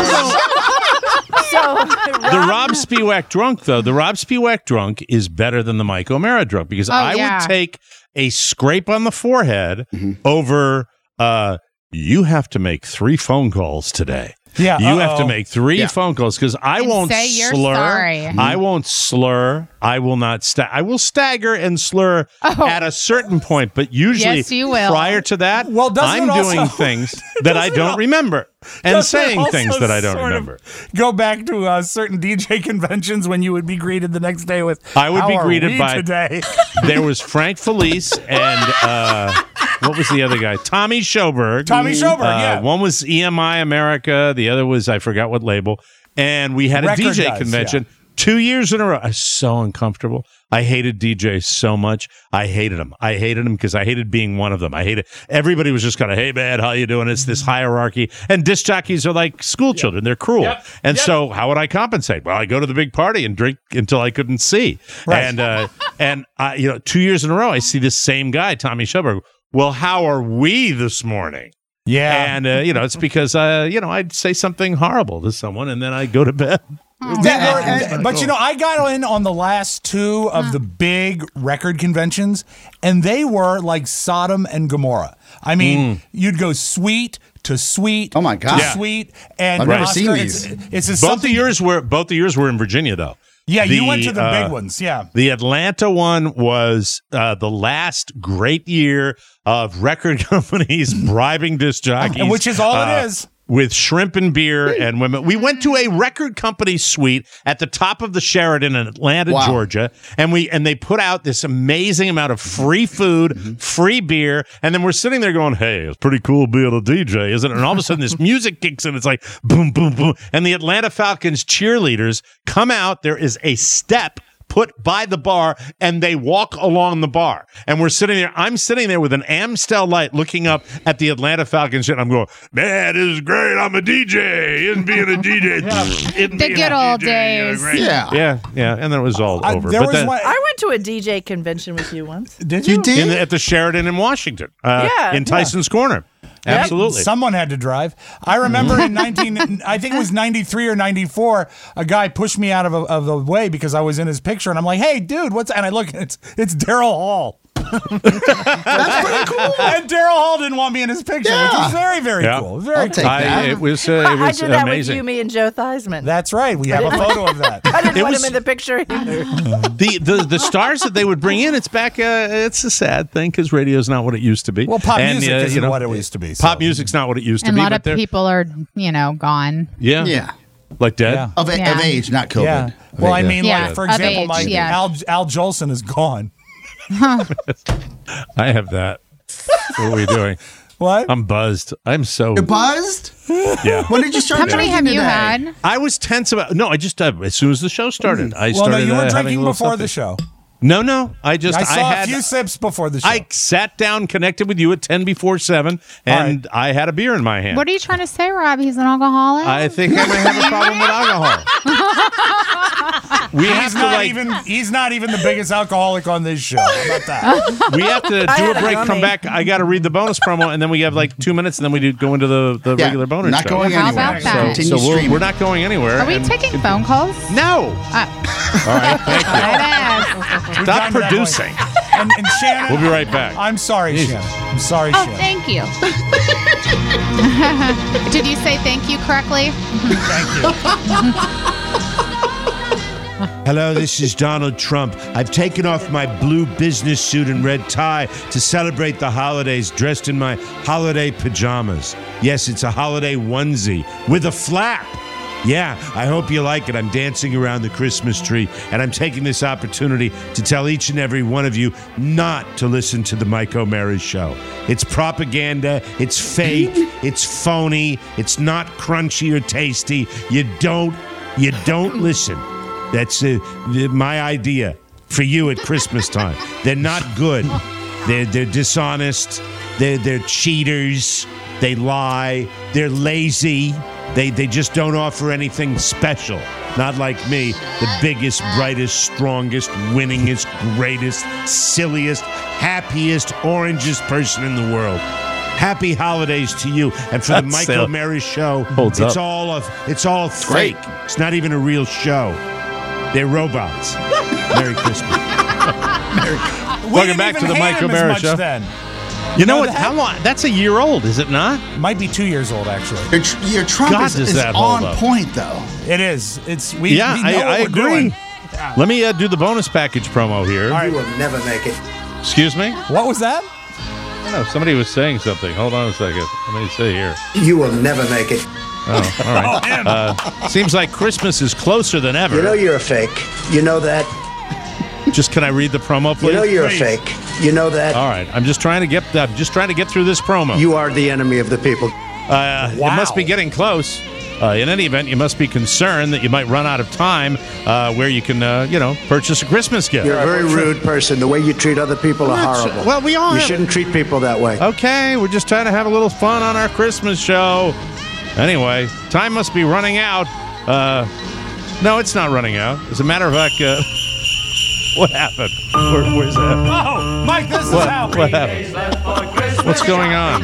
So The Rob Spiewak drunk, though, the Rob Spiewak drunk is better than the Mike O'Mara drunk because Oh, I yeah. would take a scrape on the forehead over, uh, you have to make three phone calls today. Yeah, You have to uh-oh. make three Yeah. phone calls because I And won't say you're slur. sorry. I won't slur. I will not. Sta- I will stagger and slur Oh. at a certain point, but usually Yes, you will. prior to that, Well, doesn't I'm it also- doing things that I doesn't don't it- remember and Doesn't it saying also things that I don't sort of remember. Go back to uh, certain D J conventions when you would be greeted the next day with, I would "How be are greeted we by- today." There was Frank Felice and uh, what was the other guy? Tommy Schoberg. Tommy Schoberg, Uh, yeah. One was E M I America. The other was I forgot what label. And we had a Record D J guys, convention two years in a row. I was so uncomfortable. I hated D Js so much. I hated them. I hated them because I hated being one of them. I hated everybody was just kind of, hey man, how you doing? It's this hierarchy. And disc jockeys are like school children. They're cruel. Yep. And Yep. so how would I compensate? Well, I go to the big party and drink until I couldn't see. Right. And uh, and I, you know, two years in a row, I see this same guy, Tommy Schoberg. Well, how are we this morning? Yeah. And, uh, you know, it's because, uh, you know, I'd say something horrible to someone and then I'd go to bed. Yeah, but you know, I got in on the last two of the big record conventions, and they were like Sodom and Gomorrah. I mean, you'd go sweet to sweet. Oh my God. to Yeah. sweet. And I've never Oscar, seen it's, these. It's a Both something. of yours were both of yours were in Virginia, though. Yeah, you The, went to the uh, big ones. Yeah. The Atlanta one was uh, the last great year of record companies bribing disc jockeys, And which is all uh, it is. with shrimp and beer and women. We went to a record company suite at the top of the Sheraton in Atlanta, Wow. Georgia, and we and they put out this amazing amount of free food, Mm-hmm. free beer, and then we're sitting there going, "Hey, it's pretty cool being a D J, isn't it?" And all of a sudden, this music kicks in. It's like boom, boom, boom, and the Atlanta Falcons cheerleaders come out. There is a step put by the bar, and they walk along the bar. And we're sitting there. I'm sitting there with an Amstel light looking up at the Atlanta Falcons, and I'm going, man, this is great. I'm a D J. Isn't being a D J. Isn't The being good a old D J, days. great. Yeah. Yeah, yeah. And then it was all I- over. there But was then- one- I went to a D J convention with you once. Did You you? did? in the, at the Sheraton in Washington, uh, Yeah. in Tyson's Corner. Absolutely. Someone had to drive. I remember in nineteen, I think it was ninety-three or ninety-four, a guy pushed me out of, a, of the way because I was in his picture, and I'm like, "Hey, dude, what's?" And I look, and it's it's Daryl Hall. That's pretty cool. And Daryl Hall didn't want me in his picture, which Yeah. was very, very Yeah. cool. Very I'll cool. take I, that. it was, uh, it I was did that amazing. with you, me, and Joe Theismann. That's right. We have a photo of that. I didn't It want was- him in the picture either. the, the the stars that they would bring in, it's back. Uh, it's a sad thing because radio's not what it used to be. Well, pop And, music uh, isn't you know, what it used to be. so. Pop music's not what it used to And a be. lot but of they're- people are, you know, gone. yeah, Yeah. like dead. Yeah. Of, a, Yeah. of age, not COVID. Yeah. Of Well, age, I mean, Yeah. like for Of example, age, my yeah. Al Al Jolson is gone. I have that. What are we doing? What? I'm buzzed. I'm so You're buzzed? yeah. When did you start How many drinking have you today? had? I was tense about. No, I just uh, as soon as the show started, I well, started. no, you uh, were having a drinking little before something. the show. No, no. I just I saw had a few sips before the show. I sat down, connected with you at ten before seven, and I had a beer in my hand. What are you trying to say, Rob? He's an alcoholic? I think I might have a problem with alcohol. We he's have to not like. even he's not even the biggest alcoholic on this show. How about that? We have to I do had a a break, gummy. come back. I got to read the bonus promo, and then we have like two minutes, and then we do go into the, the Yeah, regular bonus not show. going How anywhere. about that? So, Continue so we're, streaming. we're not going anywhere. Are we and- taking phone calls? No. Uh, All right. Thank you. Badass. Stop gotten to that producing. And, and Shannon, We'll be right back. I'm sorry, Jesus. Shannon. I'm sorry, Oh, Shannon. thank you. Did you say thank you correctly? Hello, this is Donald Trump. I've taken off my blue business suit and red tie to celebrate the holidays dressed in my holiday pajamas. Yes, it's a holiday onesie with a flap. Yeah, I hope you like it. I'm dancing around the Christmas tree, and I'm taking this opportunity to tell each and every one of you not to listen to the Mike O'Mara Show. It's propaganda, it's fake, it's phony, it's not crunchy or tasty. You don't, you don't listen. That's uh, the, my idea for you at Christmas time. They're not good. They're they're dishonest. They're they're cheaters. They lie. They're lazy. They they just don't offer anything special. Not like me, the biggest, brightest, strongest, winningest, greatest, silliest, happiest, orangest person in the world. Happy holidays to you, and for the That's Mike so- O'Mara Show. Holds it's up. all of it's all fake. It's not even a real show. They're robots. Merry Christmas. We Welcome didn't back even to the hate Mike him as O'Mara much Show. Then. You know know what? that? How long? That's a year old, is it not? Might be two years old, actually. Your, tr- your Trump God, is, does is that hold on up. point, though. It is. It's we. Yeah, we know I, what I we're agree. doing. Let me uh, do the bonus package promo here. All right. You will never make it. Excuse me? What was that? I don't know. Somebody was saying something. Hold on a second. Let me see here. You will never make it. Oh, all right. Oh, him. Uh, seems like Christmas is closer than ever. You know you're a fake. You know that. Just can I read the promo, please? You know you're Please. a fake. You know that. All right. I'm just trying to get. I'm just trying to get through this promo. You are the enemy of the people. Uh, Wow. It must be getting close. Uh, in any event, you must be concerned that you might run out of time uh, where you can, uh, you know, purchase a Christmas gift. You're a very rude person. The way you treat other people are I'm not horrible. sure- well, we all You have- shouldn't treat people that way. Okay, we're just trying to have a little fun on our Christmas show. Anyway, time must be running out. Uh, no, it's not running out. As a matter of fact, uh, what happened? Where, where's that? Oh, Mike, this is What, how. what happened? What's going on?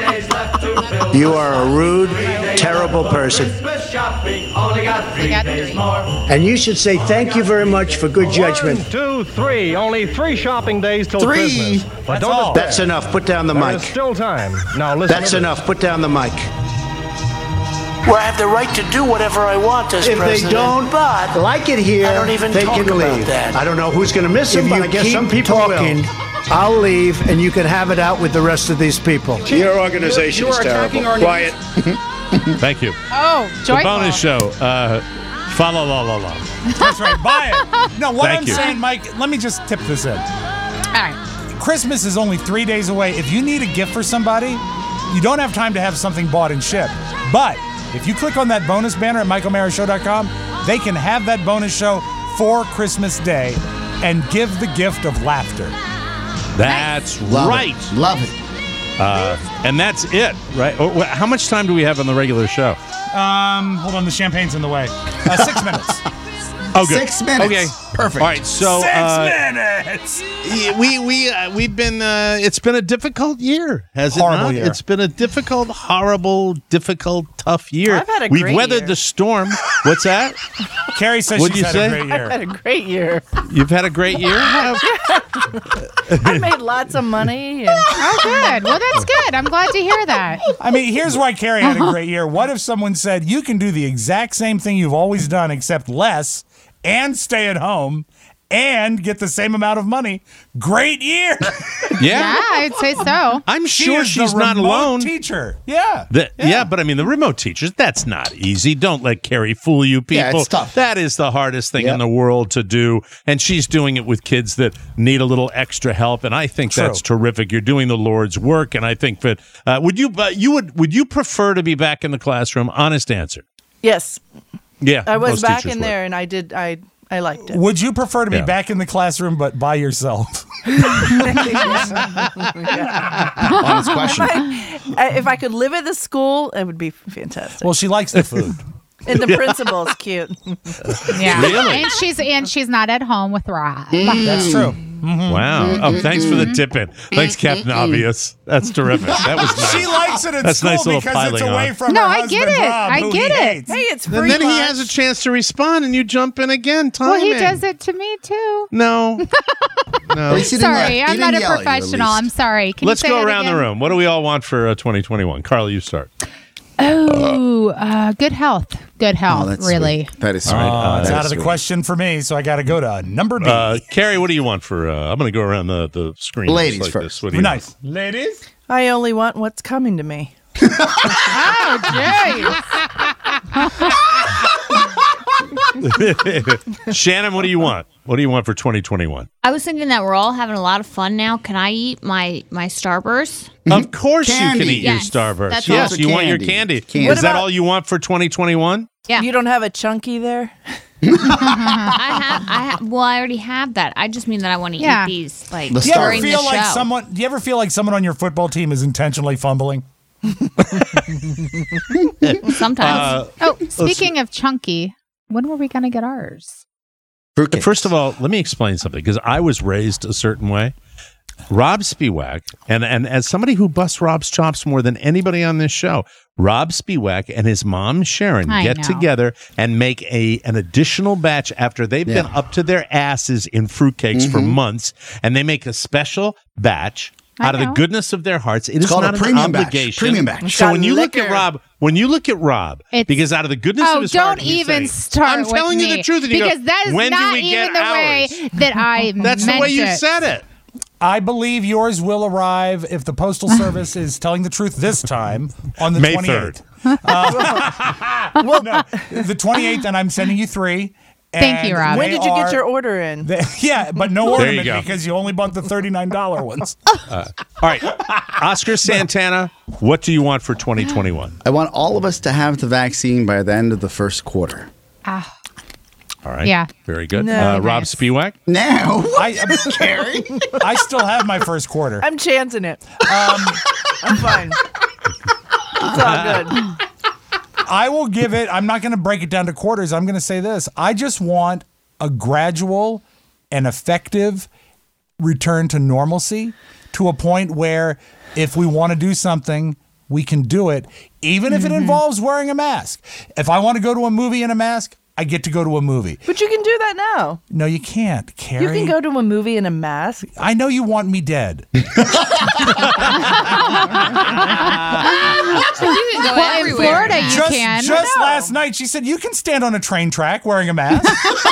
You are a rude, terrible person. We got three. And you should say thank you very much for good judgment. One, two, three. Only three shopping days till Three? Christmas. But That's don't all. despair. That's enough. Put down the There mic. is still time. Now listen. That's to this. enough. Put down the mic. Well, I have the right to do whatever I want as If president. they don't but like it here, I don't even they talk can about leave. that. I don't know who's going to miss them, If but you I guess keep some people talking, will. I'll leave, and you can have it out with the rest of these people. Your organization is terrible. Quiet. Thank you. Oh, joyful. The bonus show. Uh, fa la la la la. That's right. Buy it. No, what Thank I'm you. saying, Mike, let me just tip this in. All right. Christmas is only three days away. If you need a gift for somebody, you don't have time to have something bought and shipped. But if you click on that bonus banner at Mike O'Mara Show dot com, they can have that bonus show for Christmas Day and give the gift of laughter. That's Love right. it. Love it. Uh, and that's it, right? Oh, wh- how much time do we have on the regular show? Um, hold on, the champagne's in the way. Uh, six minutes. Oh, good. Six minutes. Okay, Perfect. All right, so Six uh, minutes. yeah, we we uh, we've been. Uh, it's been a difficult year, has it Horrible not? year. It's been a difficult, horrible, difficult, tough year. I've had a We've great weathered year. the storm. What's that? Carrie says What'd she's you had say? a great I've year. had a great year. You've had a great year. I made lots of money. And Oh, good. Well, that's good. I'm glad to hear that. I mean, here's why Carrie had a great year. What if someone said, you can do the exact same thing you've always done, except less, and stay at home, and get the same amount of money? Great year. Yeah, I'd say so. I'm She sure is she's the not remote alone. teacher. Yeah. The- yeah. but I mean, the remote teachers, that's not easy. Don't let Carrie fool you people. Yeah, it's tough. That is the hardest thing Yep. in the world to do. And she's doing it with kids that need a little extra help. And I think True. that's terrific. You're doing the Lord's work. And I think that, uh, would you, uh, you would, would you prefer to be back in the classroom? Honest answer. yes, Yeah. I was most back teachers in would. there, and I did. I I liked it. Would you prefer to be Yeah. back in the classroom but by yourself? Honest question. I- if I could live at the school, it would be fantastic. Well, she likes the food. And the principal's cute. Yeah. Really? And she's and she's not at home with Rob. That's true. Wow. Oh, thanks for the tip in. Thanks, Captain Obvious. That's terrific. That was nice. She likes it at That's school nice little because it's piling away on. from No, her I husband, get it. Rob, I who get he it. hates. Hey, it's free And then he lunch. has a chance to respond, and you jump in again. Timing. Well, he does it to me too. No. No. At least he didn't Sorry, yell- he I'm not didn't a yell at you, at professional. least. I'm sorry. Can Let's you say go that around the again? room. What do we all want for uh, twenty twenty-one? Carla, you start. Oh, uh, good health. Good health, Oh, that's really. sweet. That is sweet. Oh, Uh, it's That out is of the sweet. question for me, so I got to go to number B. Uh, Carrie, what do you want for? Uh, I'm going to go around the, the screen. just Ladies like first. This. What do you nice. Ladies? I only want what's coming to me. Oh, jeez. want? Shannon, what do you want? What do you want for twenty twenty-one? I was thinking that we're all having a lot of fun now. Can I eat my my Starburst? Of course you can Candy. eat Yes, your Starburst. that's Yes, all. you want your Candy. candy. Candy. Is What that about- all you want for twenty twenty-one? Yeah. You don't have a chunky there? I have. I have. Well, I already have that. I just mean that I want to Yeah. eat these like The Do you ever during the feel like show. someone? Do you ever feel like someone on your football team is intentionally fumbling? Sometimes. Uh, Oh, speaking of chunky, when were we going to get ours? Fruitcake. First of all, let me explain something because I was raised a certain way. Rob Spiewak, and, and as somebody who busts Rob's chops more than anybody on this show, Rob Spiewak and his mom Sharon I get know. together and make a an additional batch after they've been Yeah. up to their asses in fruitcakes for months, and they make a special batch I out of the know. goodness of their hearts. It is called a not an premium batch. obligation. Premium batch. So Got when you look at liquor. Rob, when you look at Rob, It's- because out of the goodness Oh, of his heart, don't he's even saying, start I'm with telling you me, the truth, and you go, because that is when do not we get even the way ours? that I That's meant the way you it. said it. I believe yours will arrive if the Postal Service is telling the truth this time on the May twenty-eighth. Uh, no, the twenty-eighth, and I'm sending you three. Thank you, and Rob. When they did you get are- your order in? they- yeah, but no There you ornament go. because you only bought the thirty-nine dollars ones. Uh, all right, Oscar Santana, what do you want for twenty twenty-one? I want all of us to have the vaccine by the end of the first quarter. Ah, All right, Yeah. very good. No. uh, Rob Nice. Spiewak, Now, I, I still have my first quarter. I'm chancing it. Um, I'm fine. It's all good. I will give it, I'm not going to break it down to quarters. I'm going to say this. I just want a gradual and effective return to normalcy to a point where if we want to do something, we can do it, even if it involves wearing a mask. If I want to go to a movie in a mask, I get to go to a movie. But you can do that now. No, you can't, Carrie. You can go to a movie in a mask. I know you want me dead. you can go well, in everywhere. Florida, you just can. just last night, she said, you can stand on a train track wearing a mask.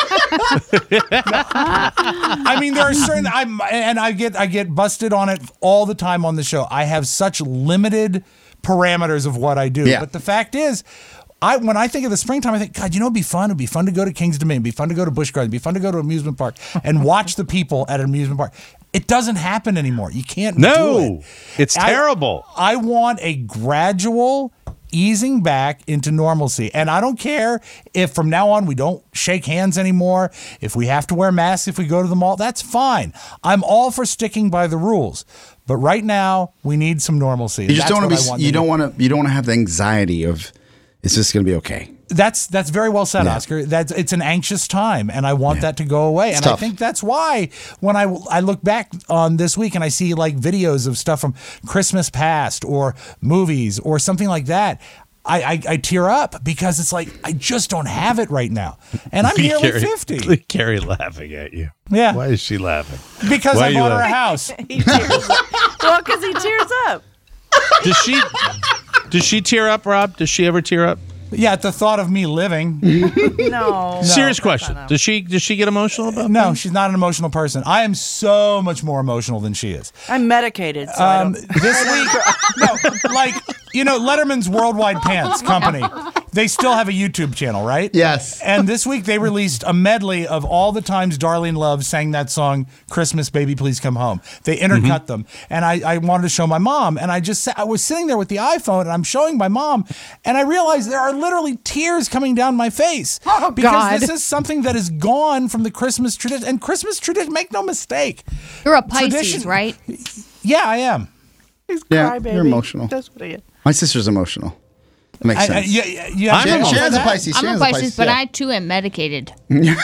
I mean, there are certain, I'm, and I get, I get busted on it all the time on the show. I have such limited parameters of what I do. Yeah. But the fact is, I when I think of the springtime, I think, God, you know, it'd be fun. It'd be fun to go to Kings Dominion. It'd be fun to go to Busch Gardens. It'd be fun to go to an amusement park and watch the people at an amusement park. It doesn't happen anymore. You can't No, do it. it's I- terrible. I want a gradual easing back into normalcy. And I don't care if from now on we don't shake hands anymore. If we have to wear masks if we go to the mall, that's fine. I'm all for sticking by the rules. But right now, we need some normalcy. You just That's don't want what to I be. want You to don't do. want to. You don't want to have the anxiety of, is this going to be okay? That's that's very well said, Yeah. Oscar. That's it's an anxious time, and I want that to go away. It's and I tough. think that's why when I I look back on this week and I see like videos of stuff from Christmas past or movies or something like that, I I, I tear up because it's like I just don't have it right now, and I'm nearly Carrie, fifty. Carrie laughing at you. Yeah. Why is she laughing? Because Why I are you bought her a laughing? house. He tears up. Well, because he tears up. Does she? Does she tear up, Rob? Does she ever tear up? Yeah, at the thought of me living. No. Serious question. Does she? Does she get emotional about? No, things? she's not an emotional person. I am so much more emotional than she is. I'm medicated, so I Um, don't. this week, no, like, you know, Letterman's Worldwide Pants Company, they still have a YouTube channel, right? Yes. And this week they released a medley of all the times Darlene Love sang that song, Christmas Baby Please Come Home. They intercut Mm-hmm. them. And I, I wanted to show my mom. And I just sa- I was sitting there with the iPhone and I'm showing my mom. And I realized there are literally tears coming down my face. Oh, because God. this is something that is gone from the Christmas tradition. And Christmas tradition, make no mistake. You're a Pisces, Tradition- right? Yeah, I am. He's Yeah, crybaby. you're emotional. That's what he is. My sister's emotional. That makes I- I- sense. yeah, yeah, yeah. She- I'm she for has a that. Pisces. She I'm a has Pisces, but yeah. I too am medicated. Let's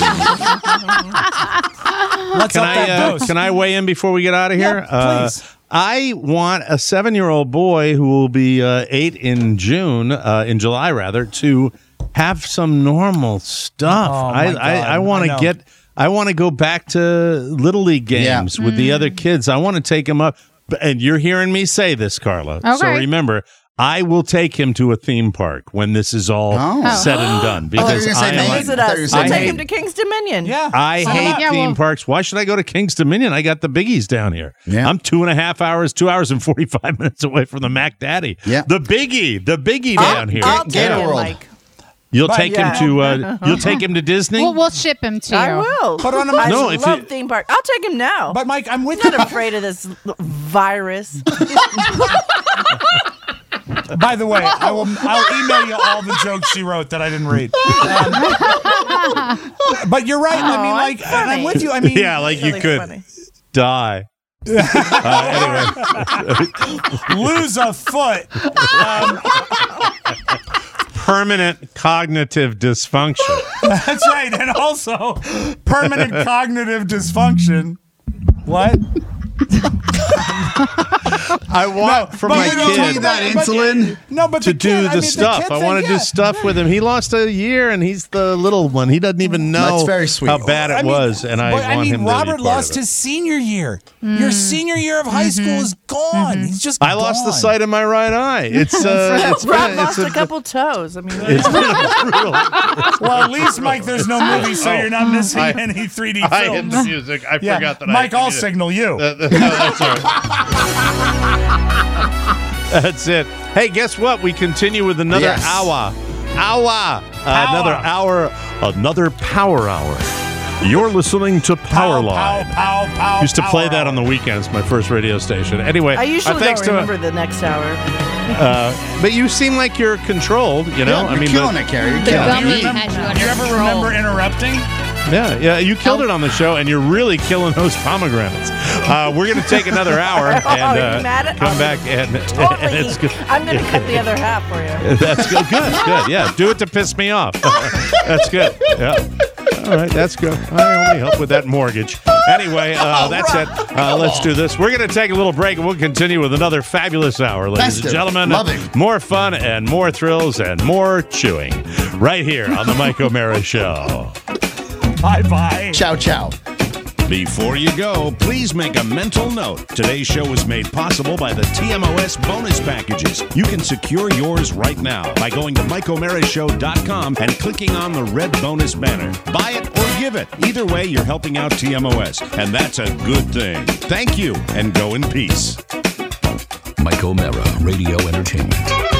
Can up that I? Uh, dose. can I weigh in before we get out of here? Yeah, please. Uh, I want a seven-year-old boy who will be uh, eight in June, uh, in July rather, to have some normal stuff. Oh, I, my I, God. I want I to know. get. I want to go back to Little League games with the other kids. I want to take them up. And you're hearing me say this, Carla. So Okay. remember, I will take him to a theme park when this is all Oh. said and done. Oh, I thought you Because were gonna say I Maine. am. Visit I thought us. you were We'll saying take Maine. him to King's Dominion. Yeah. I Sign hate up. Yeah, theme well- parks. Why should I go to King's Dominion? I got the biggies down here. Yeah. I'm two and a half hours, two hours and forty-five minutes away from the Mac Daddy. Yeah. The biggie, the biggie I'll, down here. I'll Get- take get him, World. Mike. You'll But take yeah. him to. Uh, you'll take him to Disney. We'll, we'll ship him to you. I will. Put on a I No, if love you- theme park. I'll take him now. But Mike, I'm with I'm you. not afraid of this l- virus. By the way, I will. I'll email you all the jokes she wrote that I didn't read. Um, but you're right. I mean, Oh, like, I'm and I'm funny. with you. I mean, yeah, like you Really could funny. die. uh, anyway, lose a foot. Um, permanent cognitive dysfunction. that's right, and also permanent cognitive dysfunction. What? I want for but my we don't talk kid about that it, but- insulin No, but to the do kid, the I mean, stuff. kid I thing, want to do yeah. stuff with him. He lost a year, and he's the little one. He doesn't even know That's very sweet. how bad it I mean, was, and I but, want I mean, him Robert to be part lost of it. his senior year. Your senior year of high school is gone. He's just. I lost the gone. sight of my right eye. It's uh, it's Rob been, lost it's a couple toes. I mean, It's been a brutal. Well, at least, Mike, there's no movie, so you're not missing I- any three D I hit films. the music. I Yeah, forgot that. Mike, I I'll had to do signal you. that. No, that's all right. That's it. Hey, guess what? We continue with another Yes. hour. Hour. Uh, another hour. Another power hour. You're listening to Powerline. Pow, pow, pow, Used to play power that on the weekends, my first radio station. Anyway, I usually uh, thanks don't to remember the next hour. uh, but you seem like you're controlled. You know, Yeah, I you're mean, killing but- it, Carrie. You're The killing it. gummy remember- has you Do under you ever control. remember interrupting? Yeah, yeah, you killed it on the show, and you're really killing those pomegranates. Uh, we're going to take another hour and Are you uh, mad at- come I'll back, and, Totally. and it's good. I'm going to cut the other half for you. That's good. Good, good. Yeah, do it to piss me off. That's good. Yeah. All right, that's good. I only help with that mortgage. Anyway, uh, that's it. Uh, let's do this. We're going to take a little break, and we'll continue with another fabulous hour, ladies Festive. and gentlemen. Love it. More fun and more thrills and more chewing right here on the Mike O'Mara Show. Bye bye. Ciao, ciao. Before you go, please make a mental note. Today's show was made possible by the T M O S bonus packages. You can secure yours right now by going to Mike O'Mara Show dot com and clicking on the red bonus banner. Buy it or give it. Either way, you're helping out T M O S, and that's a good thing. Thank you, and go in peace. Mike O'Mara, Radio Entertainment.